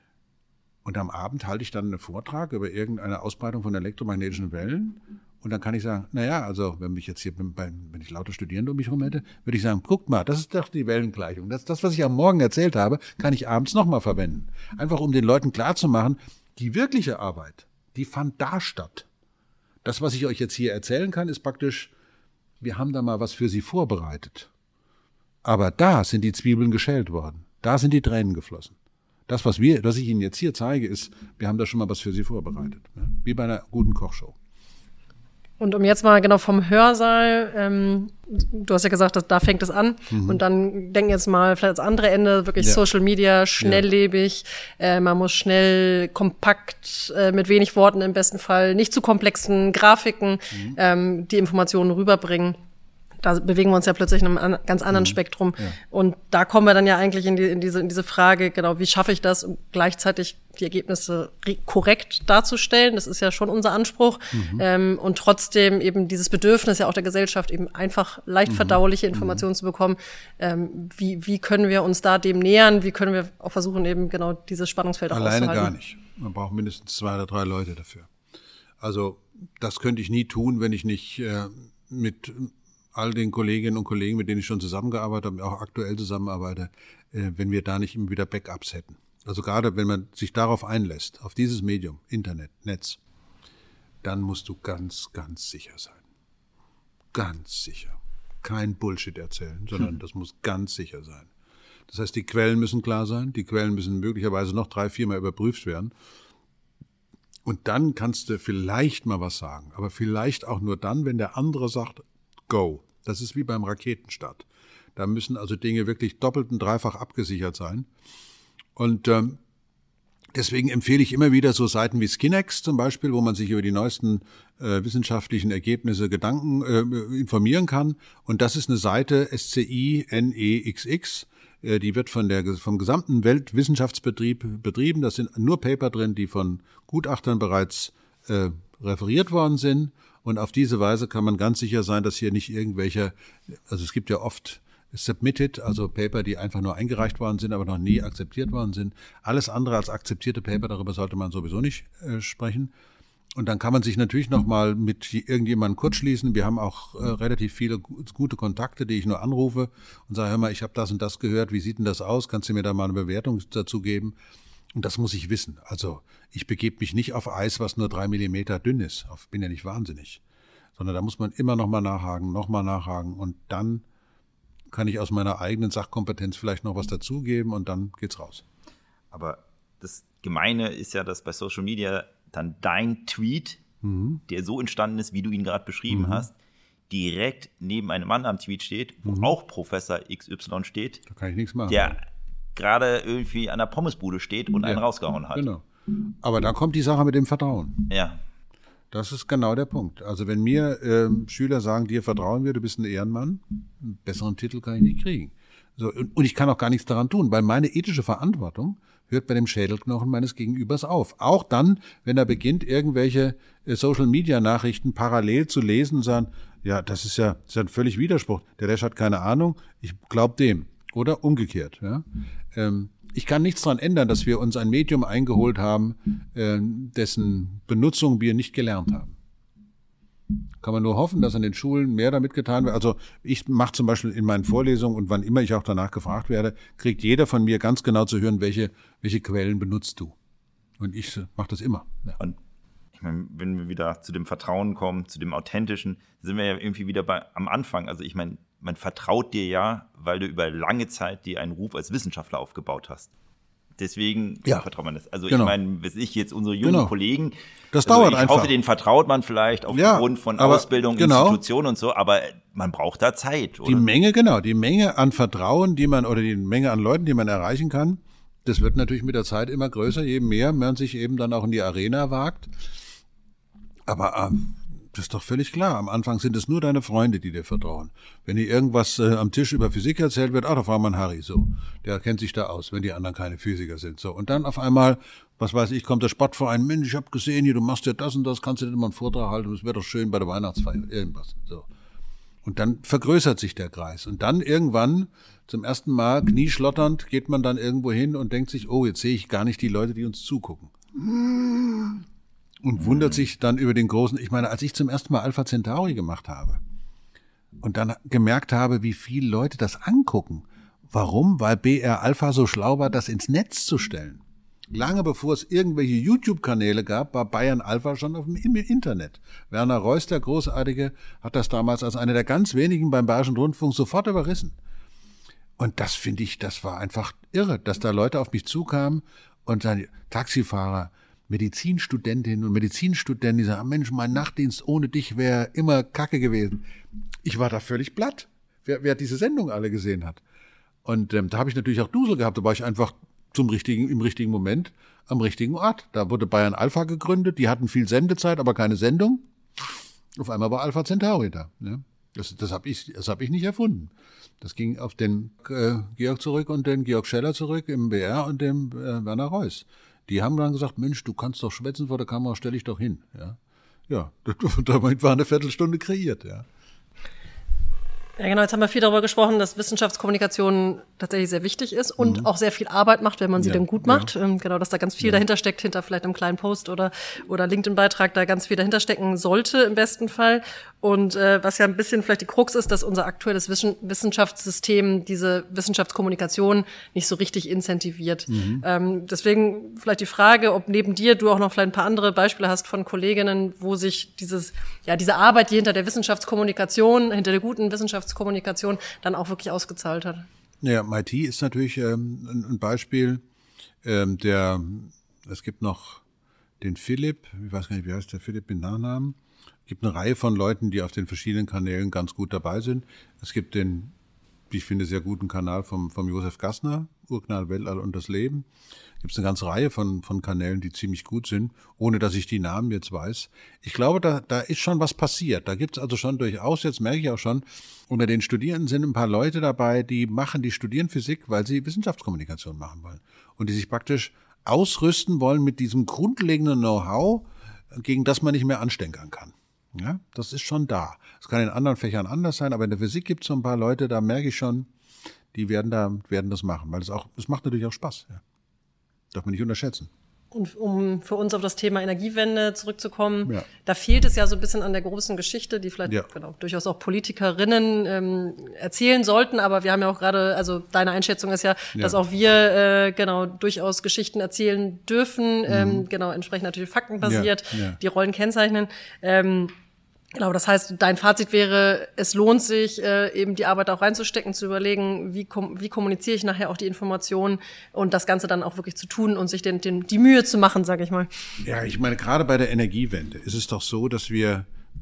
Und am Abend halte ich dann einen Vortrag über irgendeine Ausbreitung von elektromagnetischen Wellen. Und dann kann ich sagen, naja, also wenn mich jetzt hier, beim, wenn ich lauter Studierende um mich herum hätte, würde ich sagen, guckt mal, das ist doch die Wellengleichung. Das, das, was ich am Morgen erzählt habe, kann ich abends nochmal verwenden. Einfach um den Leuten klarzumachen, die wirkliche Arbeit, die fand da statt. Das, was ich euch jetzt hier erzählen kann, ist praktisch, wir haben da mal was für sie vorbereitet. Aber da sind die Zwiebeln geschält worden. Da sind die Tränen geflossen. Das, was wir, was ich Ihnen jetzt hier zeige, ist, wir haben da schon mal was für Sie vorbereitet. Ja? Wie bei einer guten Kochshow. Und um jetzt mal genau vom Hörsaal, ähm, du hast ja gesagt, dass, da fängt es an. Mhm. Und dann denken jetzt mal vielleicht das andere Ende, wirklich ja. Social Media, schnelllebig. Ja. Äh, man muss schnell, kompakt, äh, mit wenig Worten im besten Fall, nicht zu komplexen Grafiken, mhm. ähm, die Informationen rüberbringen. Da bewegen wir uns ja plötzlich in einem an, ganz anderen mhm. Spektrum. Ja. Und da kommen wir dann ja eigentlich in, die, in, diese, in diese Frage, genau, wie schaffe ich das, um gleichzeitig die Ergebnisse korrekt darzustellen? Das ist ja schon unser Anspruch. Mhm. Ähm, und trotzdem eben dieses Bedürfnis ja auch der Gesellschaft, eben einfach leicht verdauliche mhm. Informationen mhm. zu bekommen. Ähm, wie, wie können wir uns da dem nähern? Wie können wir auch versuchen, eben genau dieses Spannungsfeld auch auszuhalten? Alleine gar nicht. Man braucht mindestens zwei oder drei Leute dafür. Also das könnte ich nie tun, wenn ich nicht äh, mit all den Kolleginnen und Kollegen, mit denen ich schon zusammengearbeitet habe, auch aktuell zusammenarbeite, äh, wenn wir da nicht immer wieder Backups hätten. Also gerade wenn man sich darauf einlässt, auf dieses Medium, Internet, Netz, dann musst du ganz, ganz sicher sein. Ganz sicher. Kein Bullshit erzählen, sondern hm. das muss ganz sicher sein. Das heißt, die Quellen müssen klar sein, die Quellen müssen möglicherweise noch drei, viermal überprüft werden. Und dann kannst du vielleicht mal was sagen, aber vielleicht auch nur dann, wenn der andere sagt, go. Das ist wie beim Raketenstart. Da müssen also Dinge wirklich doppelt und dreifach abgesichert sein. Und ähm, deswegen empfehle ich immer wieder so Seiten wie Skinex zum Beispiel, wo man sich über die neuesten äh, wissenschaftlichen Ergebnisse Gedanken äh, informieren kann. Und das ist eine Seite S C I N E X X. Äh, die wird von der vom gesamten Weltwissenschaftsbetrieb betrieben. Da sind nur Paper drin, die von Gutachtern bereits äh, referiert worden sind. Und auf diese Weise kann man ganz sicher sein, dass hier nicht irgendwelche, also es gibt ja oft submitted, also Paper, die einfach nur eingereicht worden sind, aber noch nie akzeptiert worden sind. Alles andere als akzeptierte Paper, darüber sollte man sowieso nicht äh, sprechen. Und dann kann man sich natürlich nochmal mit irgendjemandem kurzschließen. Wir haben auch äh, relativ viele gute Kontakte, die ich nur anrufe und sage, hör mal, ich habe das und das gehört, wie sieht denn das aus? Kannst du mir da mal eine Bewertung dazu geben? Und das muss ich wissen. Also ich begebe mich nicht auf Eis, was nur drei Millimeter dünn ist. Ich bin ja nicht wahnsinnig. Sondern da muss man immer nochmal nachhaken, nochmal nachhaken. Und dann kann ich aus meiner eigenen Sachkompetenz vielleicht noch was dazugeben und dann geht's raus. Aber das Gemeine ist ja, dass bei Social Media dann dein Tweet, mhm. der so entstanden ist, wie du ihn gerade beschrieben mhm. hast, direkt neben einem anderen Tweet steht, wo mhm. auch Professor X Y steht, da kann ich nichts machen. Der gerade irgendwie an der Pommesbude steht und ja. einen rausgehauen hat. Genau. Aber da kommt die Sache mit dem Vertrauen. Ja. Das ist genau der Punkt. Also wenn mir äh, Schüler sagen, dir vertrauen wir, du bist ein Ehrenmann, einen besseren Titel kann ich nicht kriegen. So, und, und ich kann auch gar nichts daran tun, weil meine ethische Verantwortung hört bei dem Schädelknochen meines Gegenübers auf. Auch dann, wenn er beginnt, irgendwelche äh, Social-Media-Nachrichten parallel zu lesen und sagen, ja, das ist ja, das ist ja ein völlig Widerspruch. Der Lesch hat keine Ahnung, ich glaube dem. Oder umgekehrt. Ja? Ähm, ich kann nichts daran ändern, dass wir uns ein Medium eingeholt haben, äh, dessen Benutzung wir nicht gelernt haben. Kann man nur hoffen, dass an den Schulen mehr damit getan wird. Also ich mache zum Beispiel in meinen Vorlesungen und wann immer ich auch danach gefragt werde, kriegt jeder von mir ganz genau zu hören, welche, welche Quellen benutzt du. Und ich mache das immer. Ja. Und ich meine, wenn wir wieder zu dem Vertrauen kommen, zu dem Authentischen, sind wir ja irgendwie wieder bei, am Anfang. Also ich meine, man vertraut dir ja, weil du über lange Zeit dir einen Ruf als Wissenschaftler aufgebaut hast. Deswegen ja. vertraut man das. Also genau. Ich meine, weiß ich jetzt unsere jungen genau. Kollegen, das also dauert ich einfach. hoffe, denen vertraut man vielleicht aufgrund ja, von Ausbildung, genau. Institutionen und so, aber man braucht da Zeit, oder? Die Menge, genau, die Menge an Vertrauen, die man, oder die Menge an Leuten, die man erreichen kann, das wird natürlich mit der Zeit immer größer, je mehr man sich eben dann auch in die Arena wagt. Aber ähm, das ist doch völlig klar. Am Anfang sind es nur deine Freunde, die dir vertrauen. Wenn dir irgendwas äh, am Tisch über Physik erzählt wird, ah, da fragt man Harry, so. Der kennt sich da aus, wenn die anderen keine Physiker sind, so. Und dann auf einmal, was weiß ich, kommt der Sportverein, Mensch, ich hab gesehen, hier, du machst ja das und das, kannst du dir mal einen Vortrag halten, das wäre doch schön bei der Weihnachtsfeier, irgendwas, so. Und dann vergrößert sich der Kreis. Und dann irgendwann, zum ersten Mal, knieschlotternd, geht man dann irgendwo hin und denkt sich, oh, jetzt sehe ich gar nicht die Leute, die uns zugucken. Und wundert sich dann über den großen, ich meine, als ich zum ersten Mal Alpha Centauri gemacht habe und dann gemerkt habe, wie viele Leute das angucken. Warum? Weil B R Alpha so schlau war, das ins Netz zu stellen. Lange bevor es irgendwelche YouTube-Kanäle gab, war Bayern Alpha schon auf dem Internet. Werner Reuss, der Großartige, hat das damals als einer der ganz wenigen beim Bayerischen Rundfunk sofort überrissen. Und das finde ich, das war einfach irre, dass da Leute auf mich zukamen und sagen, Taxifahrer, Medizinstudentinnen und Medizinstudenten, die sagen, Mensch, mein Nachtdienst ohne dich wäre immer Kacke gewesen. Ich war da völlig platt, wer, wer diese Sendung alle gesehen hat. Und ähm, da habe ich natürlich auch Dusel gehabt, da war ich einfach zum richtigen, im richtigen Moment am richtigen Ort. Da wurde Bayern Alpha gegründet, die hatten viel Sendezeit, aber keine Sendung. Auf einmal war Alpha Centauri da. Ja. Das, das habe ich, das hab ich nicht erfunden. Das ging auf den äh, Georg zurück und den Georg Scheller zurück im B R und dem äh, Werner Reuss. Die haben dann gesagt, Mensch, du kannst doch schwätzen vor der Kamera, stell dich doch hin. Ja, ja, damit war eine Viertelstunde kreiert, ja. Ja, genau, jetzt haben wir viel darüber gesprochen, dass Wissenschaftskommunikation tatsächlich sehr wichtig ist und mhm. auch sehr viel Arbeit macht, wenn man sie ja, dann gut macht. Ja. Genau, dass da ganz viel ja. dahinter steckt, hinter vielleicht einem kleinen Post oder oder LinkedIn-Beitrag, da ganz viel dahinter stecken sollte im besten Fall. Und äh, was ja ein bisschen vielleicht die Krux ist, dass unser aktuelles Wissen, Wissenschaftssystem diese Wissenschaftskommunikation nicht so richtig incentiviert. Mhm. Ähm, deswegen vielleicht die Frage, ob neben dir du auch noch vielleicht ein paar andere Beispiele hast von Kolleginnen, wo sich dieses ja diese Arbeit, die hinter der Wissenschaftskommunikation, hinter der guten Wissenschaftskommunikation dann auch wirklich ausgezahlt hat. Ja, M I T ist natürlich ähm, ein Beispiel. Ähm, der, es gibt noch den Philipp, ich weiß gar nicht, wie heißt der Philipp mit Nachnamen. Es gibt eine Reihe von Leuten, die auf den verschiedenen Kanälen ganz gut dabei sind. Es gibt den, wie ich finde, sehr guten Kanal vom, vom Josef Gassner, Urknall, Weltall und das Leben. Gibt es eine ganze Reihe von, von Kanälen, die ziemlich gut sind, ohne dass ich die Namen jetzt weiß. Ich glaube, da, da ist schon was passiert. Da gibt es also schon durchaus, jetzt merke ich auch schon, unter den Studierenden sind ein paar Leute dabei, die machen, die studieren Physik, weil sie Wissenschaftskommunikation machen wollen. Und die sich praktisch ausrüsten wollen mit diesem grundlegenden Know-how, gegen das man nicht mehr anstenkern kann. Ja, das ist schon da. Es kann in anderen Fächern anders sein, aber in der Physik gibt es so ein paar Leute, da merke ich schon, die werden da, werden das machen, weil es auch, es macht natürlich auch Spaß. Ja. Darf man nicht unterschätzen. Und um für uns auf das Thema Energiewende zurückzukommen, ja. da fehlt es ja so ein bisschen an der großen Geschichte, die vielleicht ja. genau durchaus auch Politikerinnen ähm, erzählen sollten. Aber wir haben ja auch gerade, also deine Einschätzung ist ja, ja. dass auch wir äh, genau durchaus Geschichten erzählen dürfen, mhm. ähm, genau entsprechend natürlich faktenbasiert, ja. Ja. die Rollen kennzeichnen. Ähm, Genau, das heißt, dein Fazit wäre, es lohnt sich, äh, eben die Arbeit auch reinzustecken, zu überlegen, wie, kom- wie kommuniziere ich nachher auch die Informationen und das Ganze dann auch wirklich zu tun und sich den, den, die Mühe zu machen, sage ich mal. Ja, ich meine, gerade bei der Energiewende ist es doch so, dass wir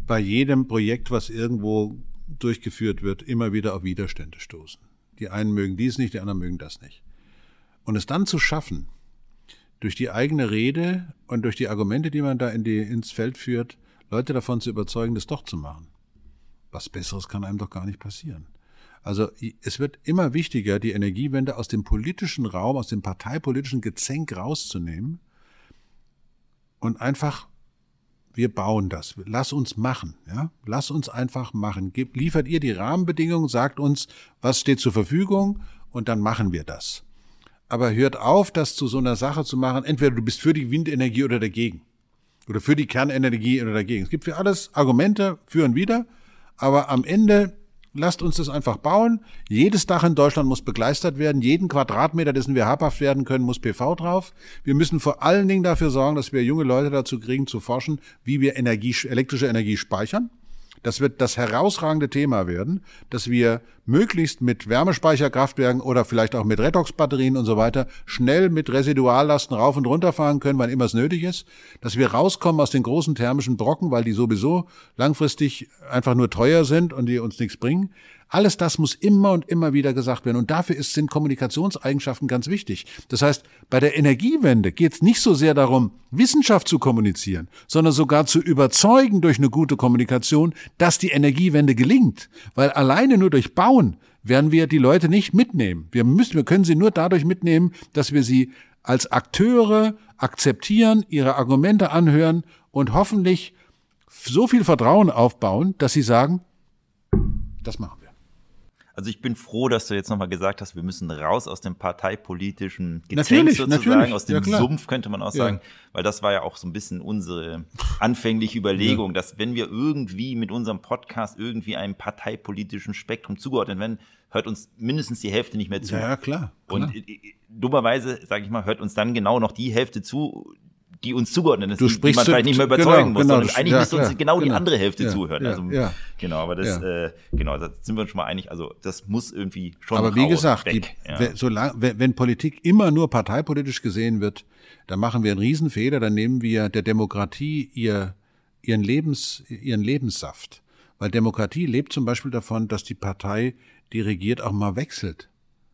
bei jedem Projekt, was irgendwo durchgeführt wird, immer wieder auf Widerstände stoßen. Die einen mögen dies nicht, die anderen mögen das nicht. Und es dann zu schaffen, durch die eigene Rede und durch die Argumente, die man da in die, ins Feld führt, Leute davon zu überzeugen, das doch zu machen. Was Besseres kann einem doch gar nicht passieren. Also es wird immer wichtiger, die Energiewende aus dem politischen Raum, aus dem parteipolitischen Gezänk rauszunehmen und einfach, wir bauen das, lass uns machen, ja, lass uns einfach machen. Gebt, liefert ihr die Rahmenbedingungen, sagt uns, was steht zur Verfügung und dann machen wir das. Aber hört auf, das zu so einer Sache zu machen, entweder du bist für die Windenergie oder dagegen. Oder für die Kernenergie oder dagegen. Es gibt für alles Argumente, für und wider, aber am Ende lasst uns das einfach bauen. Jedes Dach in Deutschland muss begleistert werden. Jeden Quadratmeter, dessen wir habhaft werden können, muss P V drauf. Wir müssen vor allen Dingen dafür sorgen, dass wir junge Leute dazu kriegen, zu forschen, wie wir Energie, elektrische Energie speichern. Das wird das herausragende Thema werden, dass wir möglichst mit Wärmespeicherkraftwerken oder vielleicht auch mit Redoxbatterien und so weiter schnell mit Residuallasten rauf und runter fahren können, wann immer es nötig ist. Dass wir rauskommen aus den großen thermischen Brocken, weil die sowieso langfristig einfach nur teuer sind und die uns nichts bringen. Alles das muss immer und immer wieder gesagt werden. Und dafür ist, sind Kommunikationseigenschaften ganz wichtig. Das heißt, bei der Energiewende geht es nicht so sehr darum, Wissenschaft zu kommunizieren, sondern sogar zu überzeugen durch eine gute Kommunikation, dass die Energiewende gelingt. Weil alleine nur durch Bauen werden wir die Leute nicht mitnehmen. Wir müssen, wir können sie nur dadurch mitnehmen, dass wir sie als Akteure akzeptieren, ihre Argumente anhören und hoffentlich so viel Vertrauen aufbauen, dass sie sagen, das machen wir. Also ich bin froh, dass du jetzt nochmal gesagt hast, wir müssen raus aus dem parteipolitischen Gezänk natürlich, sozusagen, natürlich. aus dem Ja, Sumpf könnte man auch sagen, ja. Weil das war ja auch so ein bisschen unsere anfängliche Überlegung, ja. Dass wenn wir irgendwie mit unserem Podcast irgendwie einem parteipolitischen Spektrum zugeordnet werden, hört uns mindestens die Hälfte nicht mehr zu. Ja, klar. klar. Und dummerweise, sage ich mal, hört uns dann genau noch die Hälfte zu, die uns zugeordnet ist, du die man vielleicht nicht mehr überzeugen genau, muss, genau, sondern eigentlich ja, müsste uns klar, genau, genau die andere Hälfte ja, zuhören. Ja, also ja, genau, aber das, ja. äh, genau, da sind wir uns schon mal einig. Also das muss irgendwie schon aber wie raus, gesagt, weg. Die, Ja. wenn, solange, wenn, wenn Politik immer nur parteipolitisch gesehen wird, dann machen wir einen Riesenfehler, dann nehmen wir der Demokratie ihr, ihren Lebens, ihren Lebenssaft. Weil Demokratie lebt zum Beispiel davon, dass die Partei, die regiert, auch mal wechselt.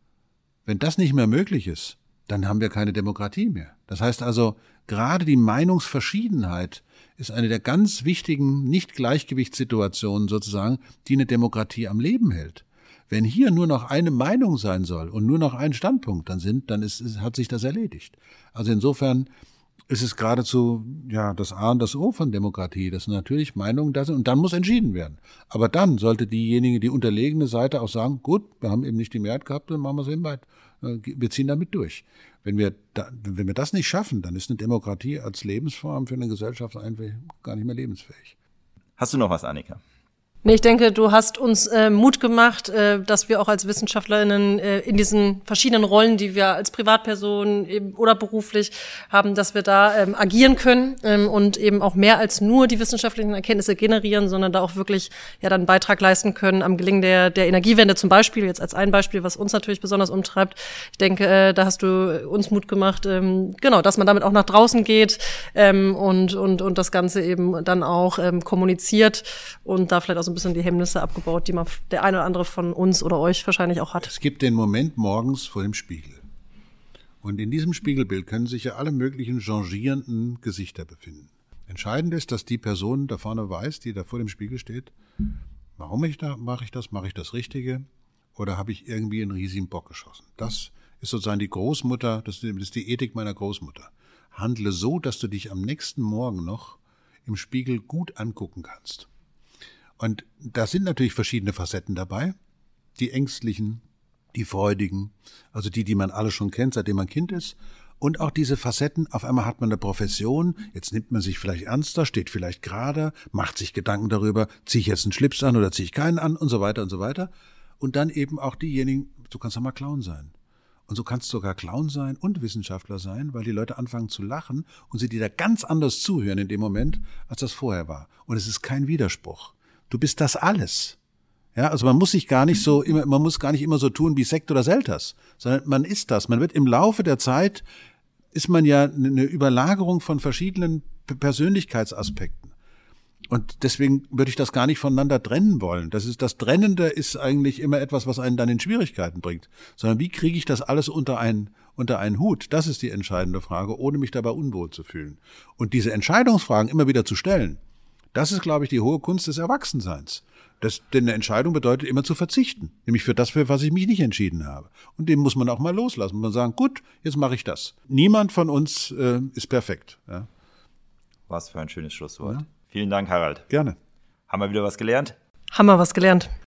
Wenn das nicht mehr möglich ist, dann haben wir keine Demokratie mehr. Das heißt also, gerade die Meinungsverschiedenheit ist eine der ganz wichtigen Nicht-Gleichgewichtssituationen sozusagen, die eine Demokratie am Leben hält. Wenn hier nur noch eine Meinung sein soll und nur noch ein Standpunkt dann sind, dann ist, ist, hat sich das erledigt. Also insofern ist es geradezu ja das A und das O von Demokratie, dass natürlich Meinungen da sind und dann muss entschieden werden. Aber dann sollte diejenige, die unterlegene Seite auch sagen, gut, wir haben eben nicht die Mehrheit gehabt, dann machen wir es eben weit. Wir ziehen damit durch. Wenn wir, da, wenn wir das nicht schaffen, dann ist eine Demokratie als Lebensform für eine Gesellschaft einfach gar nicht mehr lebensfähig. Hast du noch was, Annika? Nee, ich denke, du hast uns äh, Mut gemacht, äh, dass wir auch als WissenschaftlerInnen äh, in diesen verschiedenen Rollen, die wir als Privatperson eben oder beruflich haben, dass wir da ähm, agieren können ähm, und eben auch mehr als nur die wissenschaftlichen Erkenntnisse generieren, sondern da auch wirklich ja dann einen Beitrag leisten können am Gelingen der, der Energiewende zum Beispiel, jetzt als ein Beispiel, was uns natürlich besonders umtreibt. Ich denke, äh, da hast du uns Mut gemacht, ähm, genau, dass man damit auch nach draußen geht ähm, und, und, und das Ganze eben dann auch ähm, kommuniziert und da vielleicht auch so ein bisschen die Hemmnisse abgebaut, die man der eine oder andere von uns oder euch wahrscheinlich auch hat. Es gibt den Moment morgens vor dem Spiegel. Und in diesem Spiegelbild können sich ja alle möglichen changierenden Gesichter befinden. Entscheidend ist, dass die Person da vorne weiß, die da vor dem Spiegel steht, warum ich da, mache ich das, mache ich das Richtige oder habe ich irgendwie einen riesigen Bock geschossen. Das ist sozusagen die Großmutter, das ist die Ethik meiner Großmutter. Handle so, dass du dich am nächsten Morgen noch im Spiegel gut angucken kannst. Und da sind natürlich verschiedene Facetten dabei. Die ängstlichen, die freudigen, also die, die man alle schon kennt, seitdem man Kind ist. Und auch diese Facetten, auf einmal hat man eine Profession, jetzt nimmt man sich vielleicht ernster, steht vielleicht gerade, macht sich Gedanken darüber, ziehe ich jetzt einen Schlips an oder ziehe ich keinen an und so weiter und so weiter. Und dann eben auch diejenigen, du kannst doch mal Clown sein. Und so kannst du sogar Clown sein und Wissenschaftler sein, weil die Leute anfangen zu lachen und sie dir da ganz anders zuhören in dem Moment, als das vorher war. Und es ist kein Widerspruch. Du bist das alles. Ja, also man muss sich gar nicht so immer, man muss gar nicht immer so tun wie Sekt oder Selters, sondern man ist das. Man wird im Laufe der Zeit, ist man ja eine Überlagerung von verschiedenen Persönlichkeitsaspekten. Und deswegen würde ich das gar nicht voneinander trennen wollen. Das ist, das Trennende ist eigentlich immer etwas, was einen dann in Schwierigkeiten bringt. Sondern wie kriege ich das alles unter einen, unter einen Hut? Das ist die entscheidende Frage, ohne mich dabei unwohl zu fühlen. Und diese Entscheidungsfragen immer wieder zu stellen, das ist, glaube ich, die hohe Kunst des Erwachsenseins. Das, denn eine Entscheidung bedeutet immer zu verzichten. Nämlich für das, für was ich mich nicht entschieden habe. Und dem muss man auch mal loslassen. Man sagen, gut, jetzt mache ich das. Niemand von uns äh, ist perfekt. Ja. Was für ein schönes Schlusswort. Ja. Vielen Dank, Harald. Gerne. Haben wir wieder was gelernt? Haben wir was gelernt.